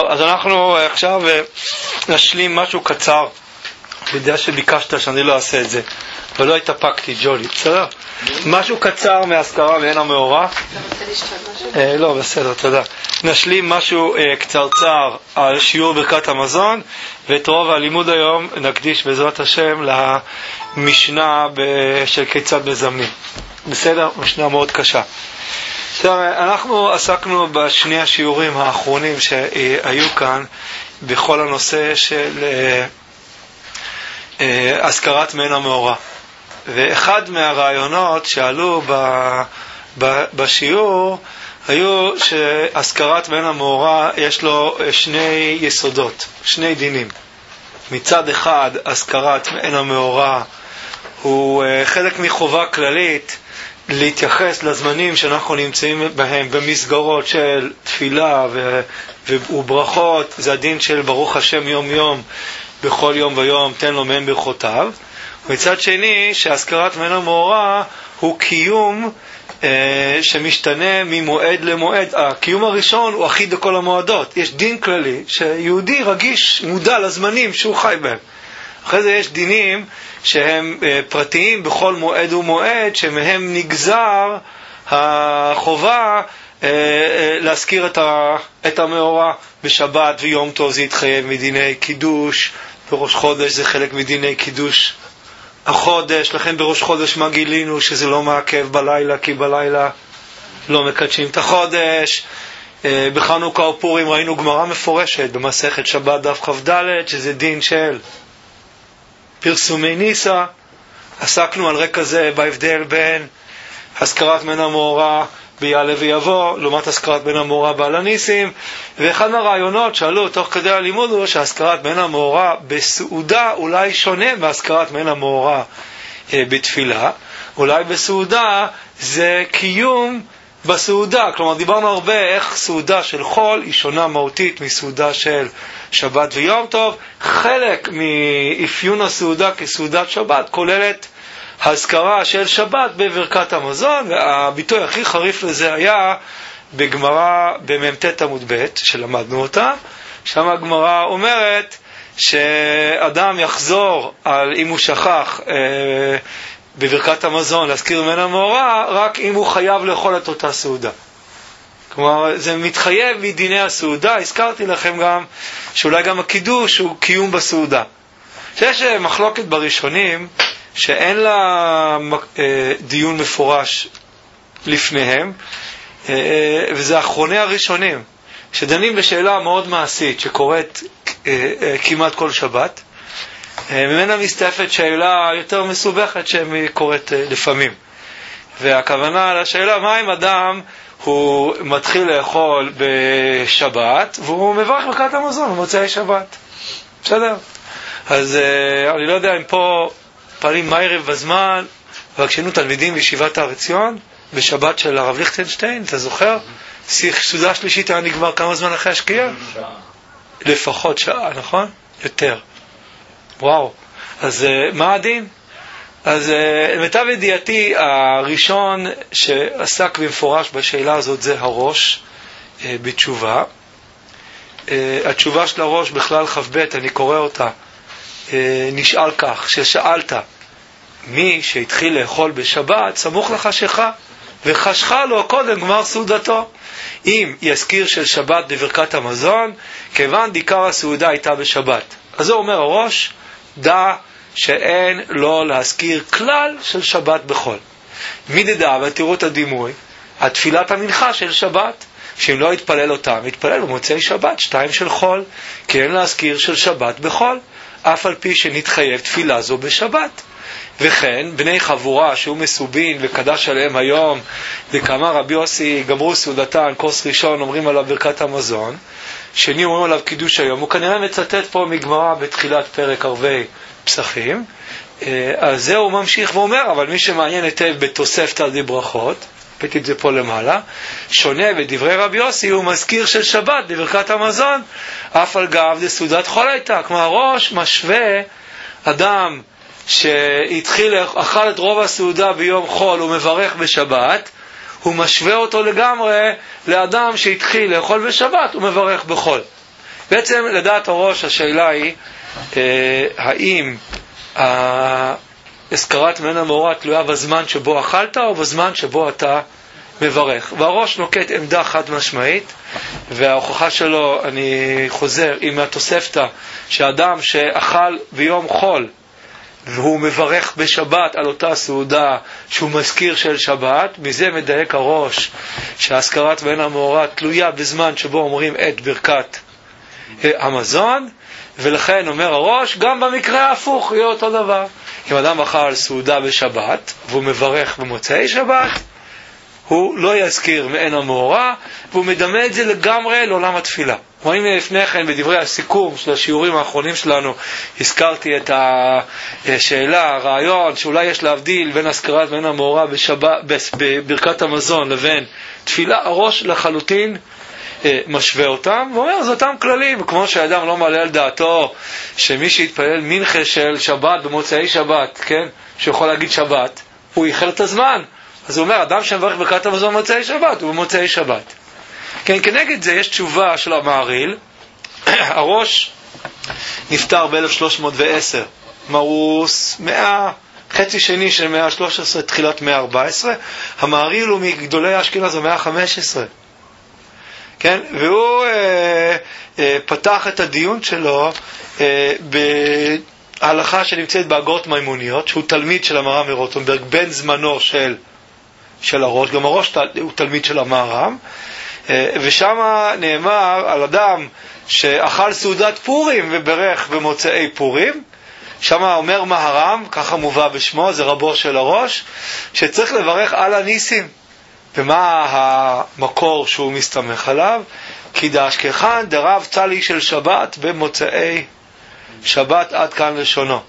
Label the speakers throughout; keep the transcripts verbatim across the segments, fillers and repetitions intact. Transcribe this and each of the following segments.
Speaker 1: אז אנחנו עכשיו נשלים משהו קצר. אני יודע שביקשת שאני לא אעשה את זה, אבל לא התאפקתי, ג'ולי, בסדר? משהו קצר מהזכרה מעין המאורע.
Speaker 2: אתה רוצה לשתות משהו?
Speaker 1: אה, לא, בסדר, תודה. נשלים משהו אה, קצרצר על שיעור ברכת המזון, ואת רוב הלימוד היום נקדיש בעזרת השם למשנה ב- של כיצד מזמנים. בסדר? משנה מאוד קשה. אנחנו עסקנו בשני השיעורים האחרונים שהיו כאן בכל הנושא של הזכרת מעין המאורע, ואחד מהרעיונות שעלו בשיעור היו שהזכרת מעין המאורע יש לו שני יסודות, שני דינים. מצד אחד הזכרת מעין המאורע הוא חלק מחובה כללית להתייחס לזמנים שאנחנו נמצאים בהם במסגרות של תפילה ו- וברכות. זה הדין של ברוך השם יום יום בכל יום ויום תן לו מהם ברכותיו. מצד שני שהזכרת מעין המאורע הוא קיום אה, שמשתנה ממועד למועד. הקיום הראשון הוא אחיד לכל המועדות. יש דין כללי שיהודי רגיש מודע לזמנים שהוא חי בהם. אחרי זה יש דינים שהם פרטיים בכל מועד ומועד, שמהם נגזר החובה להזכיר את המאורע. בשבת ויום טוב זה יתחייב מדיני קידוש, בראש חודש זה חלק מדיני קידוש החודש, לכן בראש חודש מה גילינו? שזה לא מעכב בלילה, כי בלילה לא מקדשים את החודש. בחנוכה ופורים ראינו גמרא מפורשת במסכת שבת דף כ"ד, שזה דין של פרסומי ניסה. עסקנו על רקע זה בהבדל בין הזכרת מעין המאורע ביעלה ויבוא לעומת הזכרת מעין המאורע בעל הניסים, ואחד מהרעיונות שעלו תוך כדי הלימוד הוא שהזכרת מעין המאורע בסעודה אולי שונה מהזכרת מעין המאורע אה, בתפילה. אולי בסעודה זה קיום בסעודה, כלומר דיברנו הרבה איך סעודה של חול היא שונה מהותית מסעודה של שבת ויום טוב. חלק מאפיון הסעודה כסעודת שבת כוללת הזכרה של שבת בברכת המזון, והביטוי הכי חריף לזה היה בגמרא במ"ט עמוד ב' שלמדנו אותה. שם הגמרא אומרת שאדם יחזור על אם הוא שכח אה, בברכת המזון להזכיר מעין המאורע רק אם הוא חייב לאכול את אותה סעודה. כלומר זה מתחייב מדיני הסעודה. הזכרתי לכם גם שאולי גם הקידוש הוא קיום בסעודה, שיש מחלוקת בראשונים שאין לה דיון מפורש לפניהם, וזה אחרוני הראשונים שדנים בשאלה מאוד מעשית שקורית כמעט כל שבת. ממנה מסתעפת שאלה יותר מסובכת שקורית לפעמים, והכוונה לשאלה מה אם אדם הוא מתחיל לאכול בשבת והוא מברך ברכת המזון במוצאי שבת. בסדר? אז אני לא יודע אם פה פעלים מערב בזמן והקשנו תלמידים בישיבת הר עציון בשבת של הרב ליכטנשטיין, אתה זוכר? סעודה שלישית היה נגמר כמה זמן אחרי השקיעה? שעה. לפחות שעה, נכון? יותר. וואו. אז מה הדין? אז למיטב ידיעתי הראשון שעסק במפורש בשאלה הזאת זה הראש בתשובה. התשובה של הראש בכלל ח"ב, אני קורא אותה, נשאל כך, ששאלת מי שהתחיל לאכול בשבת סמוך לחשיכה וחשכה לו קודם גמר סעודתו, אם יזכיר של שבת בברכת המזון כיוון דיקר הסעודה הייתה בשבת. אז זה אומר הראש, דע שאין לא להזכיר כלל של שבת בחול. מי דדע, ותראו את הדימוי, התפילת המנחה של שבת, שאם לא יתפלל אותם יתפלל במוצאי שבת שתיים של חול, כי אין להזכיר של שבת בחול אף על פי שנתחייב תפילה זו בשבת. וכן בני חבורה שהוא מסובין וקדש עליהם היום, וכמה רבי יוסי גמרו סעודתן כוס ראשון אומרים עליו ברכת המזון, שני אומרים עליו קידוש היום. הוא כנראה מצטט פה מגמרא בתחילת פרק ערבי פסחים. אז זה הוא ממשיך ואומר, אבל מי שמעניין היטב בתוספתא דברכות, הבאתי את זה פה למעלה, שונה בדברי רבי יוסי, הוא מזכיר של שבת בברכת המזון אף על גב דסעודת חול הייתה. כלומר הראש משווה אדם שהתחיל אכל את רוב הסעודה ביום חול ומברך בשבת, הוא משווה אותו לגמרי לאדם שהתחיל לאכול בשבת ומברך בחול. בעצם לדעת הראש השאלה היא אה, האם הזכרת מן המאורע תלויה בזמן שבו אכלת או בזמן שבו אתה מברך. והראש נוקט עמדה חד משמעית, וההוכחה שלו, אני חוזר, עם התוספתא שאדם שאכל ביום חול והוא מברך בשבת על אותה סעודה שהוא מזכיר של שבת, מזה מדייק הראש שהזכרת מן המאורע תלויה בזמן שבו אומרים את ברכת המזון, ולכן אומר הראש גם במקרה ההפוך יהיה אותו דבר. אם אדם אכל סעודה בשבת והוא מברך במוצאי שבת, הוא לא יזכיר מעין המאורע, והוא מדמה את זה לגמרי לעולם התפילה. רואים לפני כן בדברי הסיכום של השיעורים האחרונים שלנו, הזכרתי את השאלה, הרעיון שאולי יש להבדיל בין הזכרת מעין המאורע בשבת, בברכת המזון לבין תפילה. הראש לחלוטין משווה אותם, ואומר, זה אותם כללים, כמו שהאדם לא מעלה על דעתו שמי שיתפלל מנחה של שבת במוצאי שבת, כן, שיכול להגיד שבת, הוא איחר את הזמן. אז הוא אומר, אדם שמברך ברכת המזון במוצאי שבת, הוא במוצאי שבת. כן, כנגד זה יש תשובה של המהרי"ל. הראש נפטר ב-אלף שלוש מאות ועשר, מרוס מאה, חצי שני של מאה ה-שלוש עשרה, תחילת מאה ה-ארבע עשרה. המהרי"ל הוא מגדולי אשכנז במאה ה-חמש עשרה. כן, והוא אה, אה, פתח את הדיון שלו אה, בהלכה שנמצאת באגרות מימוניות, שהוא תלמיד של המהר"ם מרוטנברג, בן זמנו של, של הראש, גם הראש הוא תלמיד של המהר"ם, אה, ושם נאמר על אדם שאכל סעודת פורים וברך במוצאי פורים, שם אומר מהר"ם, ככה מובא בשמו, זה רבו של הראש, שצריך לברך על הניסים. ומה המקור שהוא מסתמך עליו? כי דאשכחן דרב צלי של שבת במוצאי שבת, עד כאן לשונו.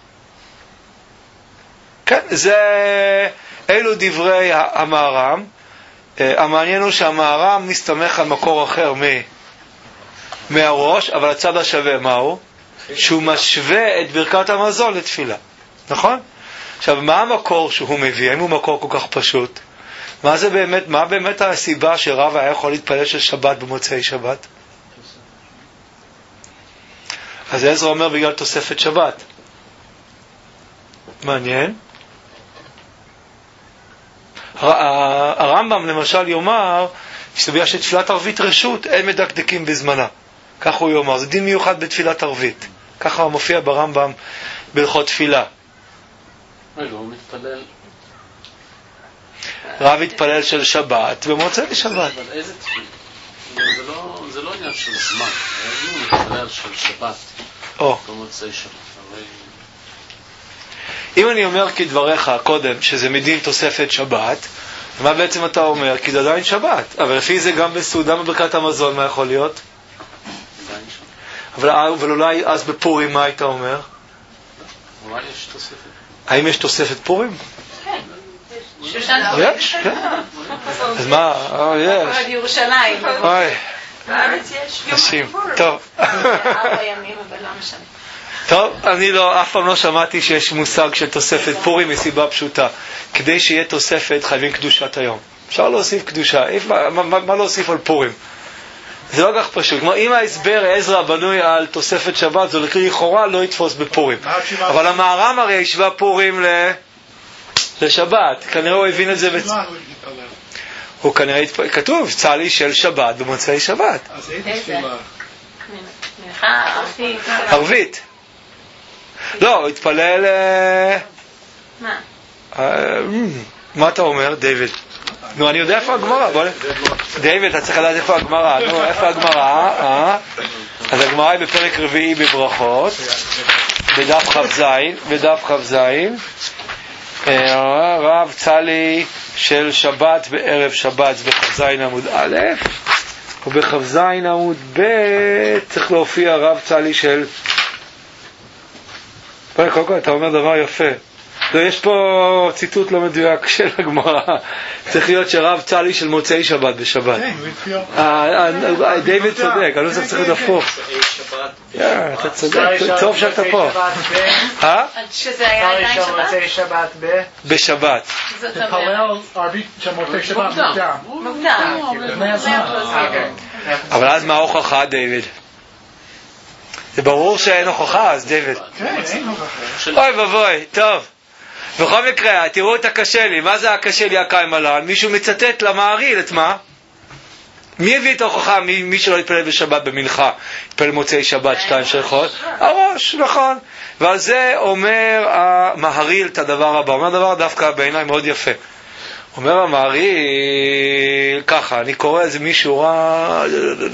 Speaker 1: כן, זה אלו דברי המהר"ם. המעניין הוא שהמהר"ם מסתמך על מקור אחר מ... מהראש, אבל הצד השווה מהו? שהוא משווה את ברכת המזון לתפילה. נכון? עכשיו, מה המקור שהוא מביא? האם הוא מקור כל כך פשוט? מה זה באמת, מה באמת הסיבה שרב היה יכול להתפלל של שבת במוצאי שבת? אז עזרא אומר בגלל תוספת שבת. מעניין. הרמב"ם למשל יאמר שבגלל שתפילת ערבית רשות אין מדקדקים בזמנה. כך הוא יאמר, זה דין מיוחד בתפילת ערבית. ככה הוא מופיע ברמב"ם בהלכות תפילה.
Speaker 2: רגע, הוא מתפלל
Speaker 1: רב התפלל של שבת במוצאי שבת.
Speaker 2: אבל איזה תפילה? זה לא, זה לא עניין של זמן. הוא מתפלל של שבת במוצאי שבת.
Speaker 1: אם אני אומר כדבריך קודם שזה מדין תוספת שבת, מה בעצם אתה אומר? כי זה עדיין שבת. אבל לפי זה גם בסעודה בברכת המזון מה יכול להיות? אבל, אבל אולי אז בפורים מה היית אומר?
Speaker 2: אולי יש תוספת.
Speaker 1: האם יש תוספת פורים?
Speaker 3: כן.
Speaker 1: יש, כן. אז מה? יש.
Speaker 3: בירושלים.
Speaker 1: אוי.
Speaker 3: בארץ יש יום כיפור.
Speaker 1: טוב.
Speaker 3: ארבע ימים, אבל לא משנה.
Speaker 1: טוב, אני לא, אף פעם לא שמעתי שיש מושג של תוספת פורים מסיבה פשוטה. כדי שיהיה תוספת חייבים קדושת היום. אפשר להוסיף קדושה. מה, מה, מה להוסיף על פורים? זה לא כך פשוט. כמו אם ההסבר עזרא בנוי על תוספת שבת, זה לכאורה לא יתפוס בפורים. אבל המהר"ם הרי השווה פורים ל... לשבת. כנראה הוא הבין את זה בצ... הוא כנראה... כתוב, צלי של שבת במוצאי שבת.
Speaker 4: אז איזה תפילה?
Speaker 1: ערבית. לא, הוא התפלל...
Speaker 3: מה?
Speaker 1: מה אתה אומר, דיוויד? נו, אני יודע איפה הגמרא. דיוויד, אתה צריך לדעת איפה הגמרא. נו, איפה הגמרא? אז הגמרא היא בפרק רביעי בברכות, בדף כ"ז, בדף כ"ז. רב צלי של שבת בערב שבת בכ"ז עמוד א', ובכ"ז עמוד ב' צריך להופיע רב צלי של... קודם כל, אתה אומר דבר יפה. לא, יש פה ציטוט לא מדויק של הגמרא. צריך להיות שרב צלי של מוצאי שבת בשבת. דיוויד צודק, אני לא צריך להיות הפוך. אתה צודק, טוב שאתה פה.
Speaker 3: שזה היה עדיין שבת?
Speaker 1: בשבת.
Speaker 3: זאת אומרת.
Speaker 4: ערבית של מוצאי שבת מוקדם.
Speaker 3: מוקדם.
Speaker 1: אבל אז מה ההוכחה, דיוויד? זה ברור שאין הוכחה, אז דיוויד.
Speaker 4: כן, אין הוכחה.
Speaker 1: אוי ובוי, טוב. בכל מקרה, תראו את הקשה לי. מה זה הקשה לי הקיים עליו? מישהו מצטט למעריל, את מה? מי הביא את ההוכחה? מי, מי שלא יתפלל בשבת במנחה, יתפלל מוצאי שבת, שתיים של חול? הראש, נכון. ועל זה אומר המהריל את הדבר הבא. אומר דבר דווקא בעיניי מאוד יפה. אומר המהריל, ככה, אני קורא איזה מישהו רע,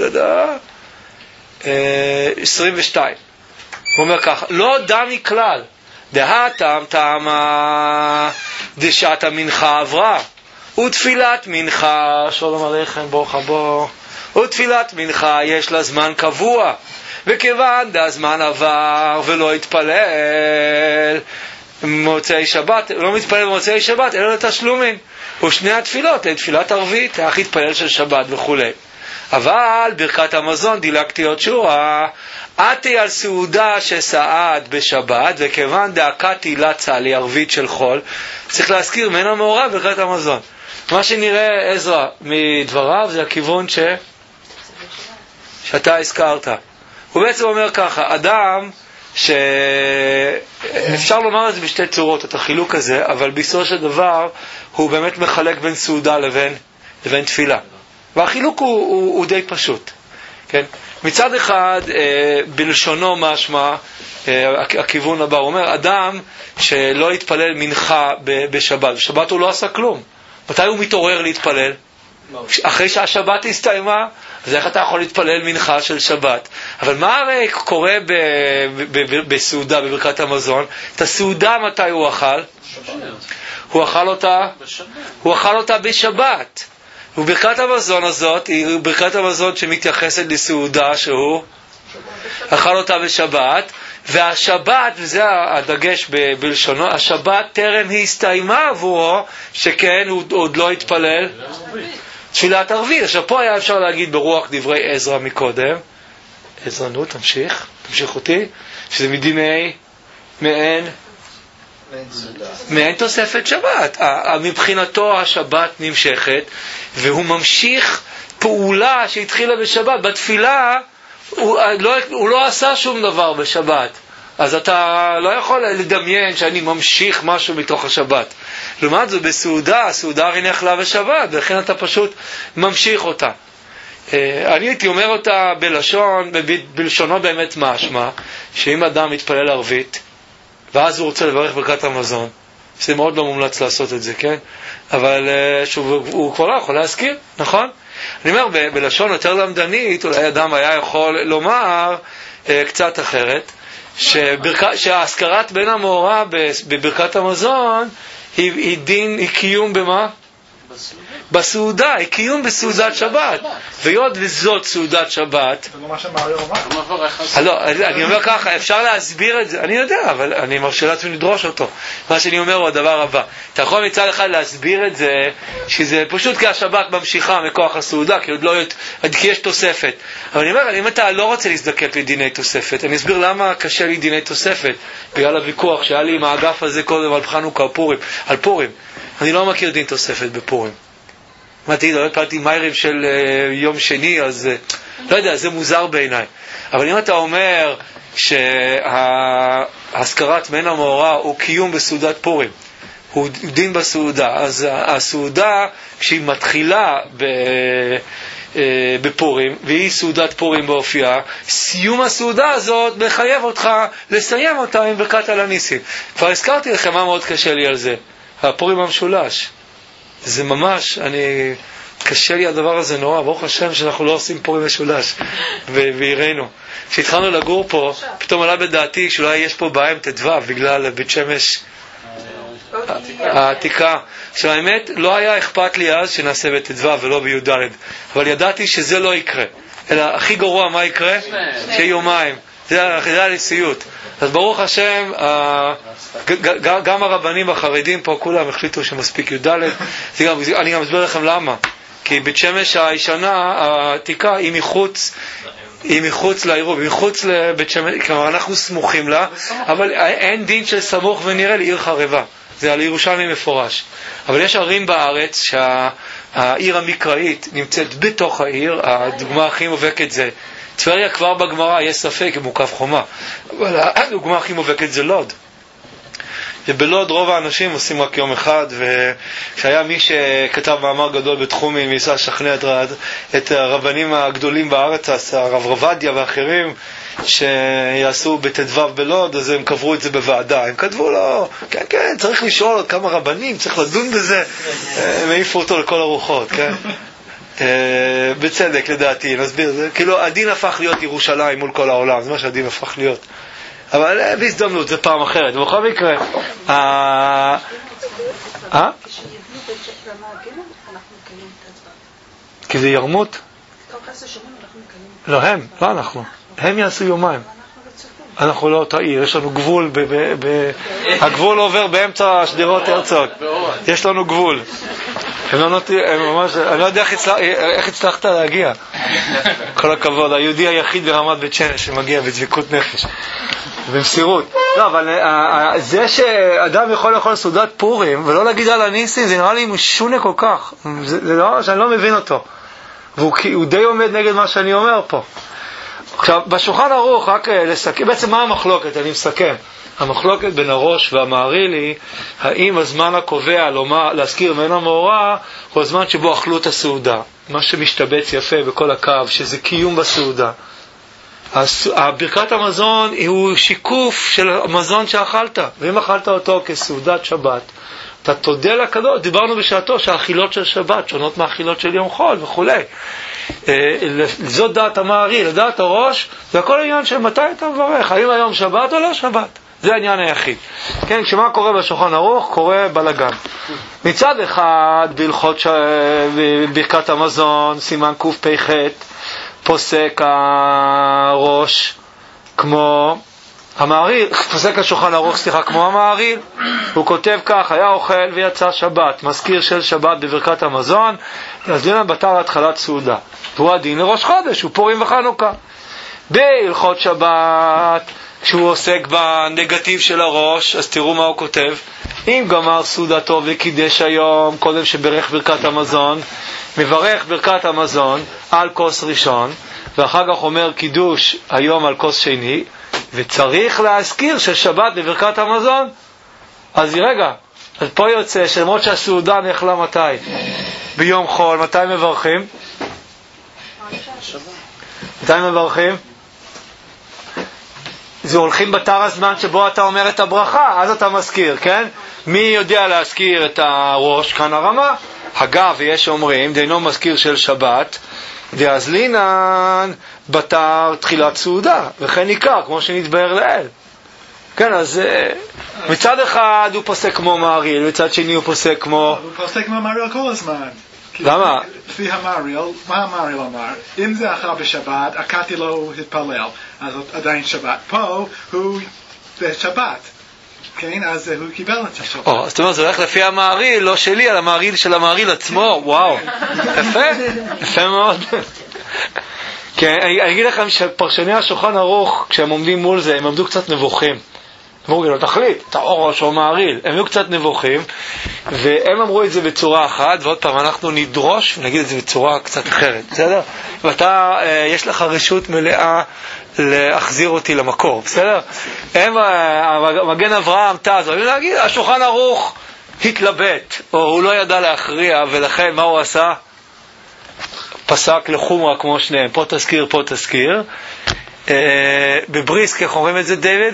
Speaker 1: עשרים ושתיים. הוא אומר ככה, לא דמי כלל, דהתם טעמה דשעת המנחה עברה. ותפילת מנחה, שלום עליכם, ברוך הבא, ותפילת מנחה יש לה זמן קבוע, וכיוון דהזמן עבר ולא התפלל מוצאי שבת, לא מתפלל במוצאי שבת, אלא לתשלומים, ושני התפילות, לתפילת ערבית, איך התפלל של שבת וכו'. אבל ברכת המזון דילגתי עוד שורה, עתי על סעודה שסעד בשבת, וכיוון דאקתי לצה לי ערבית של חול, צריך להזכיר מן המעורב ברכת המזון. מה שנראה עזרא מדבריו זה הכיוון ש... שאתה הזכרת. הוא בעצם אומר ככה, אדם שאפשר לומר את זה בשתי צורות, את החילוק הזה, אבל בסופו של דבר הוא באמת מחלק בין סעודה לבין, לבין תפילה. והחילוק הוא, הוא, הוא די פשוט. כן? מצד אחד, אה, בלשונו משמע, אה, הכיוון הבא, הוא אומר, אדם שלא יתפלל מנחה בשבת, בשבת הוא לא עשה כלום. מתי הוא מתעורר להתפלל? אחרי שהשבת הסתיימה, אז איך אתה יכול להתפלל מנחה של שבת? אבל מה הרי קורה ב- ב- ב- בסעודה, בברכת המזון? את הסעודה מתי הוא אכל? הוא אכל אותה? הוא אכל אותה בשבת. וברכת המזון הזאת היא ברכת המזון שמתייחסת לסעודה שהוא אכל אותה בשבת, והשבת, וזה הדגש ב- בלשונו, השבת טרם היא הסתיימה עבורו, שכן הוא עוד לא התפלל תפילת ערבית. עכשיו פה היה אפשר להגיד ברוח דברי עזרא מקודם, עזרא נו, תמשיך, תמשיך אותי, שזה מדיני מעין מעין תוספת שבת. מבחינתו השבת נמשכת, והוא ממשיך פעולה שהתחילה בשבת. בתפילה הוא לא, הוא לא עשה שום דבר בשבת, אז אתה לא יכול לדמיין שאני ממשיך משהו מתוך השבת. לעומת זאת בסעודה, הסעודה הרי נחלה בשבת, ולכן אתה פשוט ממשיך אותה. אני הייתי אומר אותה בלשון, בלשונו באמת משמע, שאם אדם מתפלל ערבית ואז הוא רוצה לברך ברכת המזון, זה מאוד לא מומלץ לעשות את זה, כן? אבל שוב, הוא כבר לא יכול להזכיר, נכון? אני אומר, ב- בלשון יותר למדנית, אולי אדם היה יכול לומר אה, קצת אחרת, שברכ... שההזכרת בין המאורע בברכת המזון היא, היא דין, היא קיום במה? בסעודה, היא קיום בסעודת שבת. ויוד וזאת סעודת שבת.
Speaker 4: זה לא מה שמאריו אמר?
Speaker 1: לא, אני אומר ככה, אפשר להסביר את זה, אני יודע, אבל אני מרשה לעצמי לדרוש אותו. מה שאני אומר הוא הדבר הבא. אתה יכול מצד אחד להסביר את זה, שזה פשוט כי השבת ממשיכה מכוח הסעודה, כי עוד לא, כי יש תוספת. אבל אני אומר, אם אתה לא רוצה להזדקק לדיני תוספת, אני אסביר למה קשה לי דיני תוספת, בגלל הוויכוח שהיה לי עם האגף הזה קודם על חנוכה, על פורים, על פורים. אני לא מכיר דין תוספת בפורים. אמרתי, לא הקלטתי מיירים של uh, יום שני, אז uh, לא יודע, זה מוזר בעיניי. אבל אם אתה אומר שההזכרת מן המאורע הוא קיום בסעודת פורים, הוא דין בסעודה, אז הסעודה, כשהיא מתחילה ב... בפורים, והיא סעודת פורים באופייה, סיום הסעודה הזאת מחייב אותך לסיים אותה עם ברכת על הניסים. כבר הזכרתי לכם מה מאוד קשה לי על זה. הפורים המשולש. זה ממש, אני, קשה לי הדבר הזה נורא. ברוך השם שאנחנו לא עושים פורים משולש ועירנו. כשהתחלנו לגור פה, פתאום עלה בדעתי שאולי יש פה בעיה עם תדווה בגלל בית שמש העתיקה. עכשיו האמת, לא היה אכפת לי אז שנעשה בתדווה ולא בי"ד, אבל ידעתי שזה לא יקרה. אלא הכי גרוע מה יקרה? שיהיה יומיים. זה הלסיוט. אז ברוך השם, גם הרבנים החרדים פה כולם החליטו שמספיק י"ד. אני גם אסביר לכם למה. כי בית שמש הישנה, העתיקה, היא מחוץ היא מחוץ לעירוב, היא מחוץ לבית שמש, כלומר אנחנו סמוכים לה, אבל אין דין של סמוך ונראה לעיר חרבה. זה על ירושלים מפורש. אבל יש ערים בארץ שהעיר המקראית נמצאת בתוך העיר. הדוגמה הכי מובהקת זה טבריה כבר בגמרא, יש ספק אם הוא קו חומה. אבל הדוגמה הכי מובהקת זה לוד. ובלוד רוב האנשים עושים רק יום אחד, וכשהיה מי שכתב מאמר גדול בתחומים, ניסה לשכנע את הרבנים הגדולים בארץ, הרב רבדיה ואחרים, שיעשו בתדבב בלוד, אז הם קברו את זה בוועדה. הם כתבו לו, כן, כן, צריך לשאול עוד כמה רבנים, צריך לדון בזה. הם העיפו אותו לכל הרוחות, כן? בצדק, לדעתי, נסביר זה. כאילו, הדין הפך להיות ירושלים מול כל העולם, זה מה שהדין הפך להיות. אבל בהזדמנות, זה פעם אחרת. בכל מקרה, אה? אה? כי זה ירמות? לא, הם, לא אנחנו. הם יעשו יומיים. אנחנו לא אותה עיר, יש לנו גבול, הגבול עובר באמצע שדרות הרצוג. יש לנו גבול. הם לא נוטים, הם ממש, אני לא יודע איך הצלחת להגיע. כל הכבוד, היהודי היחיד ברמת בית שמש שמגיע בדבקות נפש. במסירות. לא, אבל זה שאדם יכול לאכול סעודת פורים ולא להגיד על הניסים, זה נראה לי משונה כל כך. זה לא, שאני לא מבין אותו. והוא די עומד נגד מה שאני אומר פה. עכשיו, בשולחן ערוך, רק לסכם, בעצם מה המחלוקת? אני מסכם. המחלוקת בין הראש והמהרי"ל היא, האם הזמן הקובע לומר, להזכיר מן המאורע, הוא הזמן שבו אכלו את הסעודה. מה שמשתבץ יפה בכל הקו, שזה קיום בסעודה. ברכת המזון הוא שיקוף של המזון שאכלת, ואם אכלת אותו כסעודת שבת, אתה תודה לקדוש. דיברנו בשעתו שהאכילות של שבת שונות מהאכילות של יום חול וכו'. זאת דעת המהרי"ל, לדעת הראש, זה הכל עניין של מתי אתה מברך, האם היום שבת או לא שבת. זה העניין היחיד. כן, כשמה קורה בשולחן ערוך, קורה בלגן. מצד אחד, בהלכות ש... ברכת המזון, סימן קפ"ח, פוסק הראש כמו המהרי"ל, פוסק השולחן ערוך, סליחה, כמו המהרי"ל. הוא כותב כך, היה אוכל ויצא שבת, מזכיר של שבת בברכת המזון, אז דין בתר התחלת סעודה. הוא הדין לראש חודש, הוא פורים וחנוכה. בהלכות שבת, כשהוא עוסק בנגטיב של הראש, אז תראו מה הוא כותב. אם גמר סעודתו וקידש היום, קודם שברך ברכת המזון, מברך ברכת המזון על כוס ראשון, ואחר כך אומר קידוש היום על כוס שני, וצריך להזכיר ששבת בברכת המזון. אז רגע, אז פה יוצא שלמרות שהסעודה נחלה מתי? ביום חול. מתי מברכים? מתי מברכים? זה הולכים בתר הזמן שבו אתה אומר את הברכה, אז אתה מזכיר, כן? מי יודע להזכיר את הראש? כאן הרמה. אגב, יש אומרים, דינו מזכיר של שבת, דאזלינן בתר תחילת סעודה, וכן עיקר, כמו שנתבהר לאל. כן, אז מצד אחד הוא פוסק כמו מהרי"ל, מצד שני הוא פוסק כמו...
Speaker 4: הוא פוסק כמו מהרי"ל כל הזמן.
Speaker 1: למה?
Speaker 4: לפי המהרי"ל, מה המהרי"ל אמר? אם זה אכל בשבת, הקטי לא התפלל, אז עדיין שבת. פה הוא בשבת. כן, אז הוא קיבל את השבת.
Speaker 1: או, זאת אומרת, זה הולך לפי המהרי"ל, לא שלי, על המהרי"ל של המהרי"ל עצמו. וואו, יפה, יפה מאוד. כן, אני אגיד לכם שפרשני השולחן ערוך, כשהם עומדים מול זה, הם עמדו קצת נבוכים. הם אמרו, לא תחליט, אתה או ראש או מהרי"ל. הם היו קצת נבוכים, והם אמרו את זה בצורה אחת, ועוד פעם אנחנו נדרוש ונגיד את זה בצורה קצת אחרת, בסדר? ואתה, יש לך רשות מלאה להחזיר אותי למקור, בסדר? הם, המגן אברהם, תז, אני להגיד, השולחן ערוך התלבט, או הוא לא ידע להכריע, ולכן מה הוא עשה? פסק לחומרה כמו שניהם, פה תזכיר, פה תזכיר. בבריסק, איך אומרים את זה, דיוויד?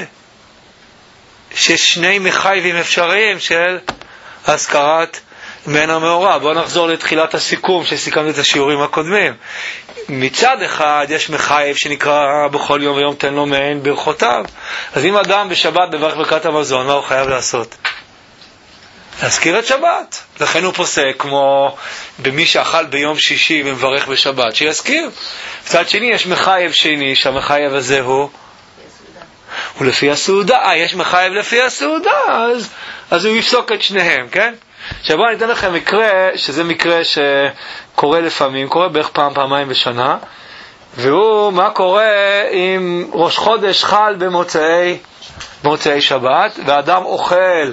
Speaker 1: ששני מחייבים אפשריים של הזכרת מן המאורע. בואו נחזור לתחילת הסיכום שסיכמנו את השיעורים הקודמים. מצד אחד יש מחייב שנקרא בכל יום ויום תן לו מעין ברכותיו. אז אם אדם בשבת בברך ברכת המזון, מה הוא חייב לעשות? להזכיר את שבת. לכן הוא פוסק כמו במי שאכל ביום שישי ומברך בשבת, שיזכיר. מצד שני יש מחייב שני, שהמחייב הזה הוא הוא לפי הסעודה. אה, יש מחייב לפי הסעודה, אז, אז הוא יפסוק את שניהם, כן? עכשיו בואו אני אתן לכם מקרה, שזה מקרה שקורה לפעמים, קורה בערך פעם, פעמיים בשנה, והוא, מה קורה אם ראש חודש חל במוצאי, במוצאי שבת, ואדם אוכל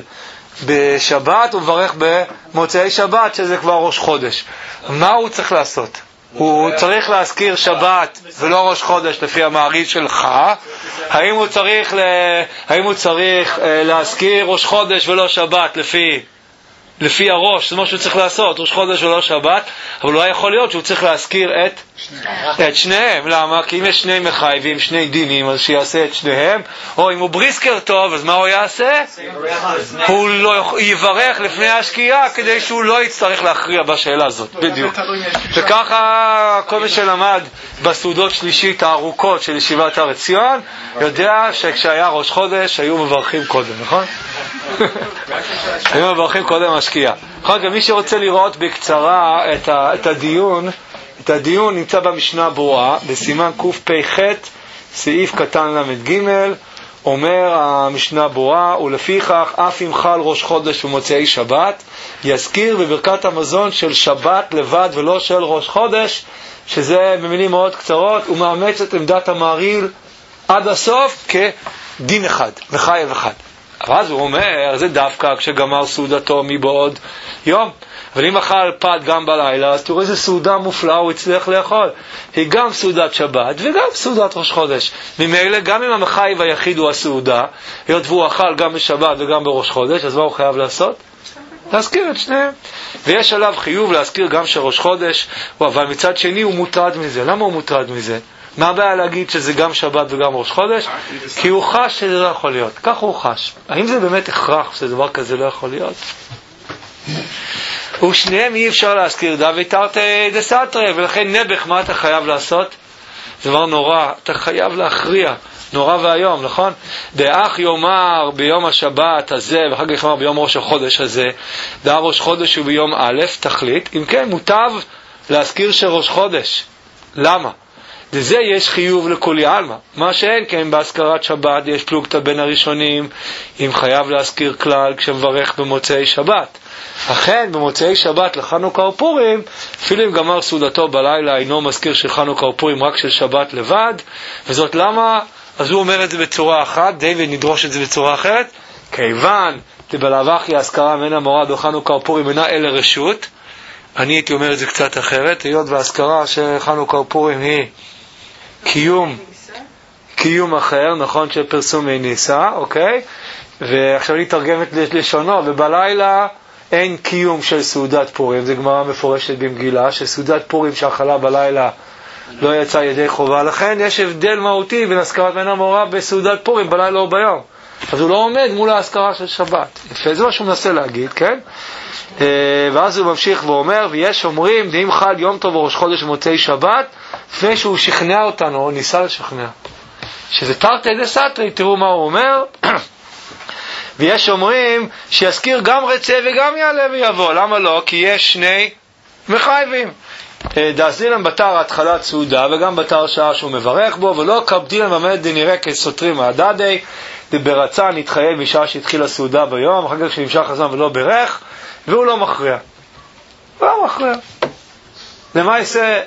Speaker 1: בשבת ומברך במוצאי שבת, שזה כבר ראש חודש. מה הוא צריך לעשות? הוא צריך להזכיר שבת ולא ראש חודש לפי המעריב שלך? האם הוא צריך, ל... האם הוא צריך להזכיר ראש חודש ולא שבת לפי... לפי הראש? זה מה שהוא צריך לעשות, ראש חודש ולא שבת, אבל לא יכול להיות שהוא צריך להזכיר את, את שניהם. למה? כי אם יש שני מחייבים, שני דינים, אז שיעשה את שניהם. או אם הוא בריסקר טוב, אז מה הוא יעשה? הוא לא יברך לפני השקיעה, כדי שהוא לא יצטרך להכריע בשאלה הזאת. בדיוק. וככה כל מי שלמד בסעודות שלישית הארוכות של ישיבת הר עציון יודע שכשהיה ראש חודש היו מברכים קודם, נכון? היו מברכים קודם השקיעה. נכון, גם מי שרוצה לראות בקצרה את, ה, את הדיון, את הדיון נמצא במשנה ברורה, בסימן קפ"ח, סעיף קטן למד ג', אומר המשנה ברורה, ולפיכך אף אם חל ראש חודש ומוצאי שבת, יזכיר בברכת המזון של שבת לבד ולא של ראש חודש, שזה במילים מאוד קצרות, הוא מאמץ את עמדת המעריל עד הסוף כדין אחד, וחייב אחד. אבל אז הוא אומר, זה דווקא כשגמר סעודתו מבעוד יום. אבל אם אכל פת גם בלילה, אז תראו איזה סעודה מופלאה הוא הצליח לאכול. היא גם סעודת שבת וגם סעודת ראש חודש. ממילא, גם אם המחייב היחיד הוא הסעודה, היות והוא אכל גם בשבת וגם בראש חודש, אז מה הוא חייב לעשות? להזכיר את שניהם. ויש עליו חיוב להזכיר גם שראש חודש, אבל מצד שני הוא מוטרד מזה. למה הוא מוטרד מזה? מה הבעיה להגיד שזה גם שבת וגם ראש חודש? כי הוא חש שזה לא יכול להיות. כך הוא חש. האם זה באמת הכרח שדבר כזה לא יכול להיות? ושניהם אי אפשר להזכיר דוד תרתי דסתרי, ולכן נבח מה אתה חייב לעשות? זה דבר נורא, אתה חייב להכריע. נורא והיום, נכון? דאח יומר ביום השבת הזה, ואחר כך יאמר ביום ראש החודש הזה, דאח ראש חודש הוא ביום א', תחליט. אם כן, מוטב להזכיר שראש חודש. למה? לזה יש חיוב לכולי עלמא. מה שאין כן בהזכרת שבת יש פלוגתא בין הראשונים, אם חייב להזכיר כלל כשמברך במוצאי שבת. אכן במוצאי שבת לחנוכה ופורים, אפילו אם גמר סעודתו בלילה אינו מזכיר של חנוכה ופורים רק של שבת לבד. וזאת למה? אז הוא אומר את זה בצורה אחת, דיוויד נדרוש את זה בצורה אחרת, כיוון דבלאו הכי הזכרה מן המורד או חנוכה ופורים אינה אלה רשות. אני הייתי אומר את זה קצת אחרת, היות והזכרה של חנוכה ופורים היא קיום, קיום אחר, נכון, של פרסום ניסה, אוקיי? ועכשיו אני תרגמת לשונו, ובלילה אין קיום של סעודת פורים, זה גמרא מפורשת במגילה, שסעודת פורים שאכלה בלילה לא יצא ידי חובה, לכן יש הבדל מהותי בין הזכרת מן המורא בסעודת פורים בלילה או ביום. אז הוא לא עומד מול ההזכרה של שבת. יפה, זה מה שהוא מנסה להגיד, כן? ואז הוא ממשיך ואומר, ויש אומרים, דאם חל יום טוב וראש חודש ומוצאי שבת, לפני שהוא שכנע אותנו, או ניסה לשכנע, שזה תרתי דסתרי, תראו מה הוא אומר, ויש אומרים שיזכיר גם רצה וגם יעלה ויבוא. למה לא? כי יש שני מחייבים. דאסדינן בתר התחלת סעודה וגם בתר שעה שהוא מברך בו, ולא קבדינן במד דנראה כסותרים מהדדי, דברצה נתחייב משעה שהתחילה סעודה ביום, אחר כך שנמשך הזמן ולא ברך, והוא לא מכריע. לא מכריע. למה יעשה?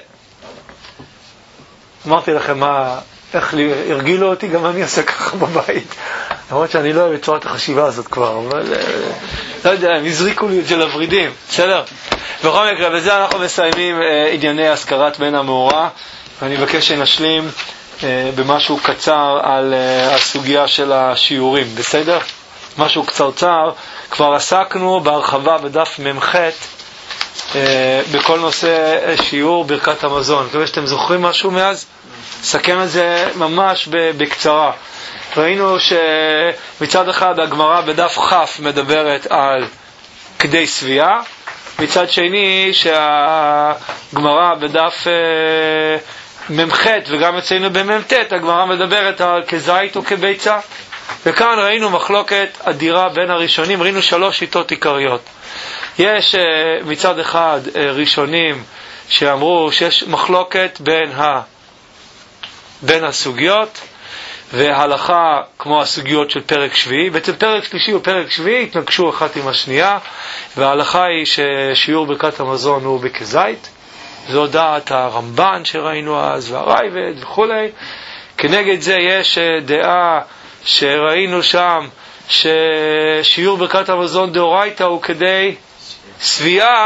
Speaker 1: אמרתי לכם מה, איך לי, הרגילו אותי, גם אני אעשה ככה בבית. למרות שאני לא אוהב את צורת החשיבה הזאת כבר, אבל לא יודע, הם הזריקו לי את זה לברידים, בסדר? בכל מקרה, בזה אנחנו מסיימים אה, ענייני הזכרת בין המאורע, ואני מבקש שנשלים אה, במשהו קצר על אה, הסוגיה של השיעורים, בסדר? משהו קצרצר, כבר עסקנו בהרחבה בדף ממ"ח אה, בכל נושא שיעור ברכת המזון. מקווה שאתם זוכרים משהו מאז? סכם את זה ממש בקצרה. ראינו שמצד אחד הגמרא בדף ח' מדברת על כדי סבייה, מצד שני שהגמרא בדף ממ"ח וגם אצלנו במ"ט הגמרא מדברת על כזית או כביצה. וכאן ראינו מחלוקת אדירה בין הראשונים, ראינו שלוש שיטות עיקריות. יש מצד אחד ראשונים שאמרו שיש מחלוקת בין ה בין הסוגיות, והלכה כמו הסוגיות של פרק שביעי. בעצם פרק שלישי ופרק שביעי התנגשו אחת עם השנייה, וההלכה היא ששיעור ברכת המזון הוא בכזית. זו דעת הרמב"ן שראינו אז, והרייבד וכו'. כנגד זה יש דעה שראינו שם ששיעור ברכת המזון דאורייתא הוא כדי סבייה,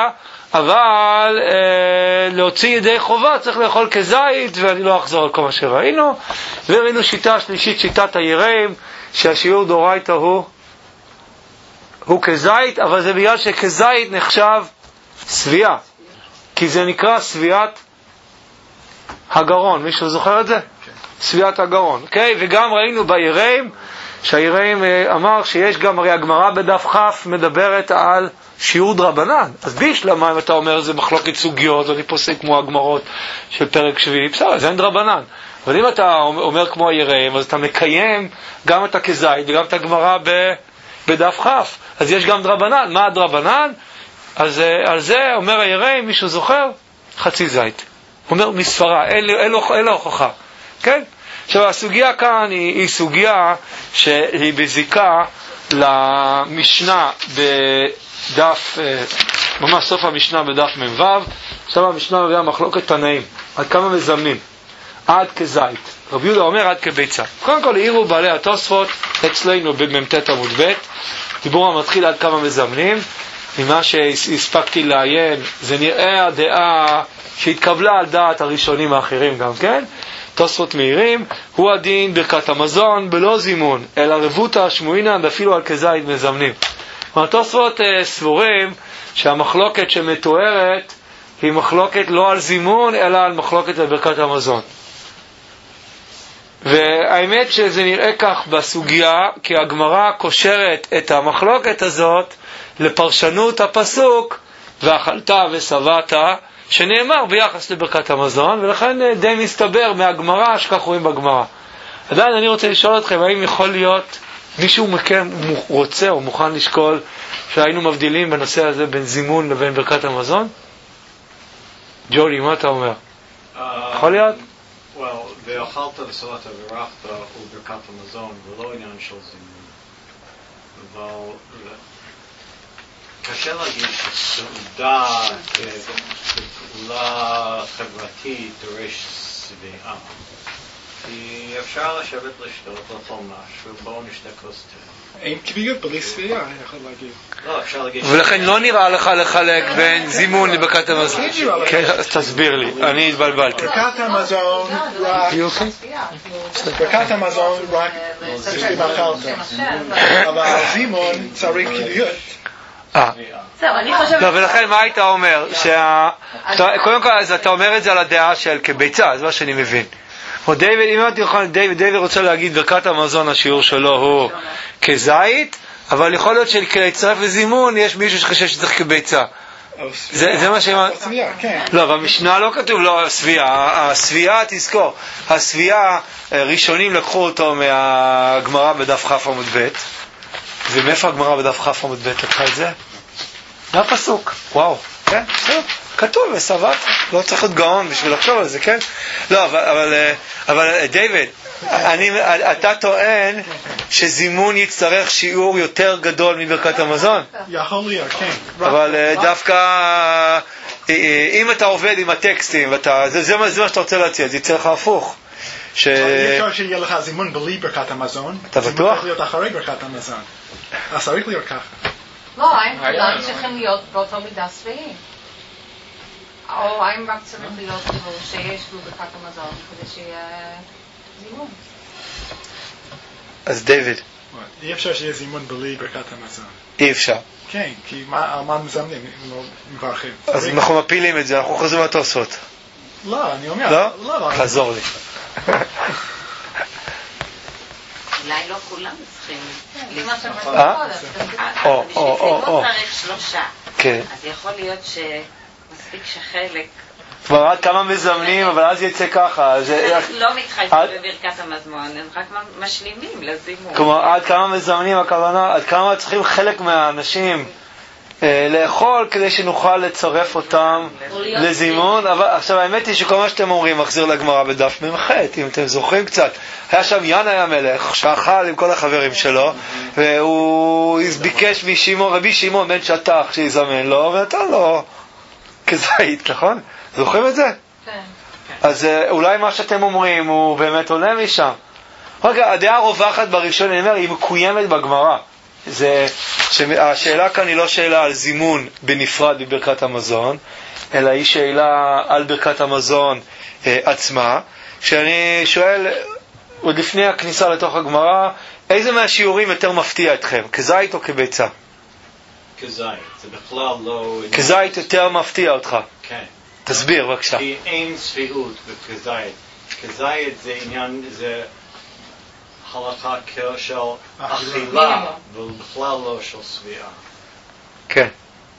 Speaker 1: אבל אה, להוציא ידי חובה צריך לאכול כזית, ואני לא אחזור על כל מה שראינו. וראינו שיטה שלישית, שיטת היראים, שהשיעור דורייתא הוא הוא כזית, אבל זה בגלל שכזית נחשב סביעה, כי זה נקרא סביעת הגרון. מישהו זוכר את זה? סביעת הגרון, אוקיי? וגם ראינו ביראים, שהיראים אמר שיש גם, הרי הגמרא בדף כ' מדברת על שיעור דרבנן. אז בישלמה, אם אתה אומר זה מחלוקת סוגיות, אני פוסק כמו הגמרות של פרק שביעי, בסדר, זה אין דרבנן. אבל אם אתה אומר כמו היראים, אז אתה מקיים גם את הכזית וגם את הגמרא ב... בדף כ'. אז יש גם דרבנן. מה הדרבנן? אז על זה אומר היראים, מישהו זוכר? חצי זית. הוא אומר מספרה, אין לו הוכחה. כן? עכשיו הסוגיה כאן היא, היא סוגיה שהיא בזיקה למשנה בדף, ממש סוף המשנה בדף מ"ו. עכשיו המשנה מביאה מחלוקת תנאים, עד כמה מזמנים? עד כזית. רבי יהודה אומר עד כביצה. קודם כל העירו בעלי התוספות אצלנו במ"ט עמוד ב', דיבור המתחיל עד כמה מזמנים. ממה שהספקתי לעיין, זה נראה הדעה שהתקבלה על דעת הראשונים האחרים גם כן. תוספות מהירים, הוא הדין ברכת המזון בלא זימון, אלא רבותא השמועינן אפילו על כזית מזמנים. התוספות אה, סבורים שהמחלוקת שמתוארת היא מחלוקת לא על זימון, אלא על מחלוקת בברכת המזון. והאמת שזה נראה כך בסוגיה, כי הגמרא קושרת את המחלוקת הזאת לפרשנות הפסוק ואכלת ושבעת, שנאמר ביחס לברכת המזון, ולכן די מסתבר מהגמרא שכך רואים בגמרא. עדיין אני רוצה לשאול אתכם, האם יכול להיות מישהו מכם רוצה או מוכן לשקול שהיינו מבדילים בנושא הזה בין זימון לבין ברכת המזון? ג'ולי, מה אתה אומר? יכול להיות?
Speaker 5: Well, ואכלת ושבעת וברכת הוא ברכת המזון ולא עניין של זימון. אבל קשה להגיד שסעודה כפעולה חברתית דורש שביעה. כי אפשר לשבת לשתות לאכול משהו, בואו נשתה כוס תה.
Speaker 4: אין קביעות בלי שביעה, אני יכול להגיד.
Speaker 5: לא, אפשר להגיד...
Speaker 1: ולכן לא נראה לך לחלק בין זימון לברכת המזון. כן, אז תסביר לי, אני התבלבלתי.
Speaker 4: ברכת המזון רק... ברכת המזון רק... אבל זימון צריך קביעות.
Speaker 1: אה. לא, ולכן מה היית אומר? קודם כל, אז אתה אומר את זה על הדעה של כביצה, זה מה שאני מבין. או דיוויד, אם אתה יכול, דיוויד, דיוויד רוצה להגיד ברכת המזון, השיעור שלו הוא כזית, אבל יכול להיות שלהצטרף לזימון יש מישהו שחושב שצריך כביצה. זה מה שהם... לא, במשנה לא כתוב, לא, הסביעה, הסביעה, תזכור, הסביעה, ראשונים לקחו אותו מהגמרא בדף כ' עמוד ב', ומאיפה הגמרא בדף כ' עמוד ב' לקחה את זה? זה הפסוק, וואו, כן, בסדר. כתוב ושבעת, לא צריך להיות גאון בשביל לחשוב על זה, כן? לא, אבל, אבל, אבל דיוויד, אני, אתה טוען שזימון יצטרך שיעור יותר גדול מברכת המזון?
Speaker 4: יכול להיות, כן.
Speaker 1: אבל דווקא, אם אתה עובד עם הטקסטים, ואתה, זה, זה, זה מה שאתה רוצה להציע, זה יצא לך הפוך.
Speaker 4: ש... אפשר שיהיה לך זימון בלי ברכת המזון.
Speaker 1: אתה בטוח?
Speaker 4: זימון צריך להיות אחרי ברכת המזון. אז צריך להיות ככה.
Speaker 3: לא, הם כולם צריכים להיות באותו מידה שבעים. או האם רק צריך להיות שיש לו ברכת המזון כדי שיהיה זימון.
Speaker 1: אז דיוויד,
Speaker 4: אי אפשר שיהיה זימון בלי ברכת המזון.
Speaker 1: אי אפשר.
Speaker 4: כן, כי על מה מזמנים אם לא מברכים?
Speaker 1: אז אנחנו מפילים את זה, אנחנו חוזרים לתוספות.
Speaker 4: לא, אני אומר.
Speaker 1: לא? חזור לי.
Speaker 6: אולי לא כולם צריכים.
Speaker 1: אה? או, או,
Speaker 6: או, או. צריך שלושה.
Speaker 1: כן.
Speaker 6: אז יכול להיות שמספיק שחלק...
Speaker 1: כבר עד כמה מזמנים, אבל אז יצא ככה.
Speaker 6: לא מתחייבים בברכת המזמון, הם רק משלימים לזימון.
Speaker 1: כלומר, עד כמה מזמנים הכוונה, עד כמה צריכים חלק מהאנשים לאכול כדי שנוכל לצרף אותם לזימון. אבל עכשיו האמת היא שכל מה שאתם אומרים מחזיר לגמרא בדף מ"ח, אם אתם זוכרים קצת. היה שם ינאי המלך שאכל עם כל החברים שלו, והוא ביקש משמעון, רבי שמעון בן שטח שיזמן לו, ונתן לו כזית, נכון? זוכרים את זה?
Speaker 3: כן.
Speaker 1: אז אולי מה שאתם אומרים הוא באמת עולה משם. רגע, הדעה הרווחת בראשון, אני אומר, היא מקוימת בגמרא. זה השאלה כאן היא לא שאלה על זימון בנפרד בברכת המזון, אלא היא שאלה על ברכת המזון אה, עצמה, שאני שואל עוד לפני הכניסה לתוך הגמרא, איזה מהשיעורים יותר מפתיע אתכם, כזית או כביצה?
Speaker 5: כזית, זה בכלל לא...
Speaker 1: כזית יותר מפתיע אותך?
Speaker 5: כן.
Speaker 1: תסביר בבקשה.
Speaker 5: כי אין צביעות בכזית. כזית זה עניין, זה הלכה של אכילה, ובכלל לא של צביעה. כן.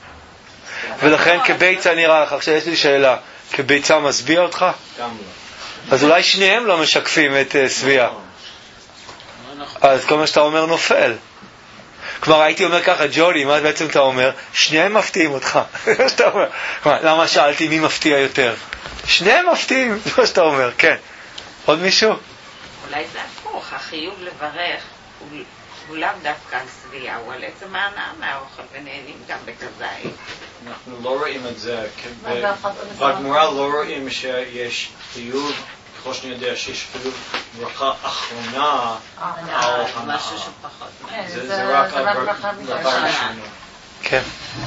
Speaker 1: ולכן כביצה נראה לך, עכשיו יש לי שאלה, כביצה משביע אותך?
Speaker 5: גם לא.
Speaker 1: אז אולי שניהם לא משקפים את צביעה. אז כל מה שאתה אומר נופל. כלומר הייתי אומר ככה, ג'ולי, מה בעצם אתה אומר? שניהם מפתיעים אותך. למה שאלתי מי מפתיע יותר? שניהם מפתיעים, זה מה שאתה אומר, כן. עוד מישהו?
Speaker 6: אולי זה הפוך, החיוב לברך הוא, הוא לאו דווקא על סביעה, הוא על עצם ההנאה מהאוכל ונהנים גם בכזית.
Speaker 5: אנחנו לא רואים את זה, בגמרא לא רואים שיש חיוב, ככל שאני יודע שיש חיוב ברכה אחרונה על הנאה.
Speaker 6: משהו שפחות.
Speaker 5: זה רק על ברכה ראשונה.
Speaker 1: כן.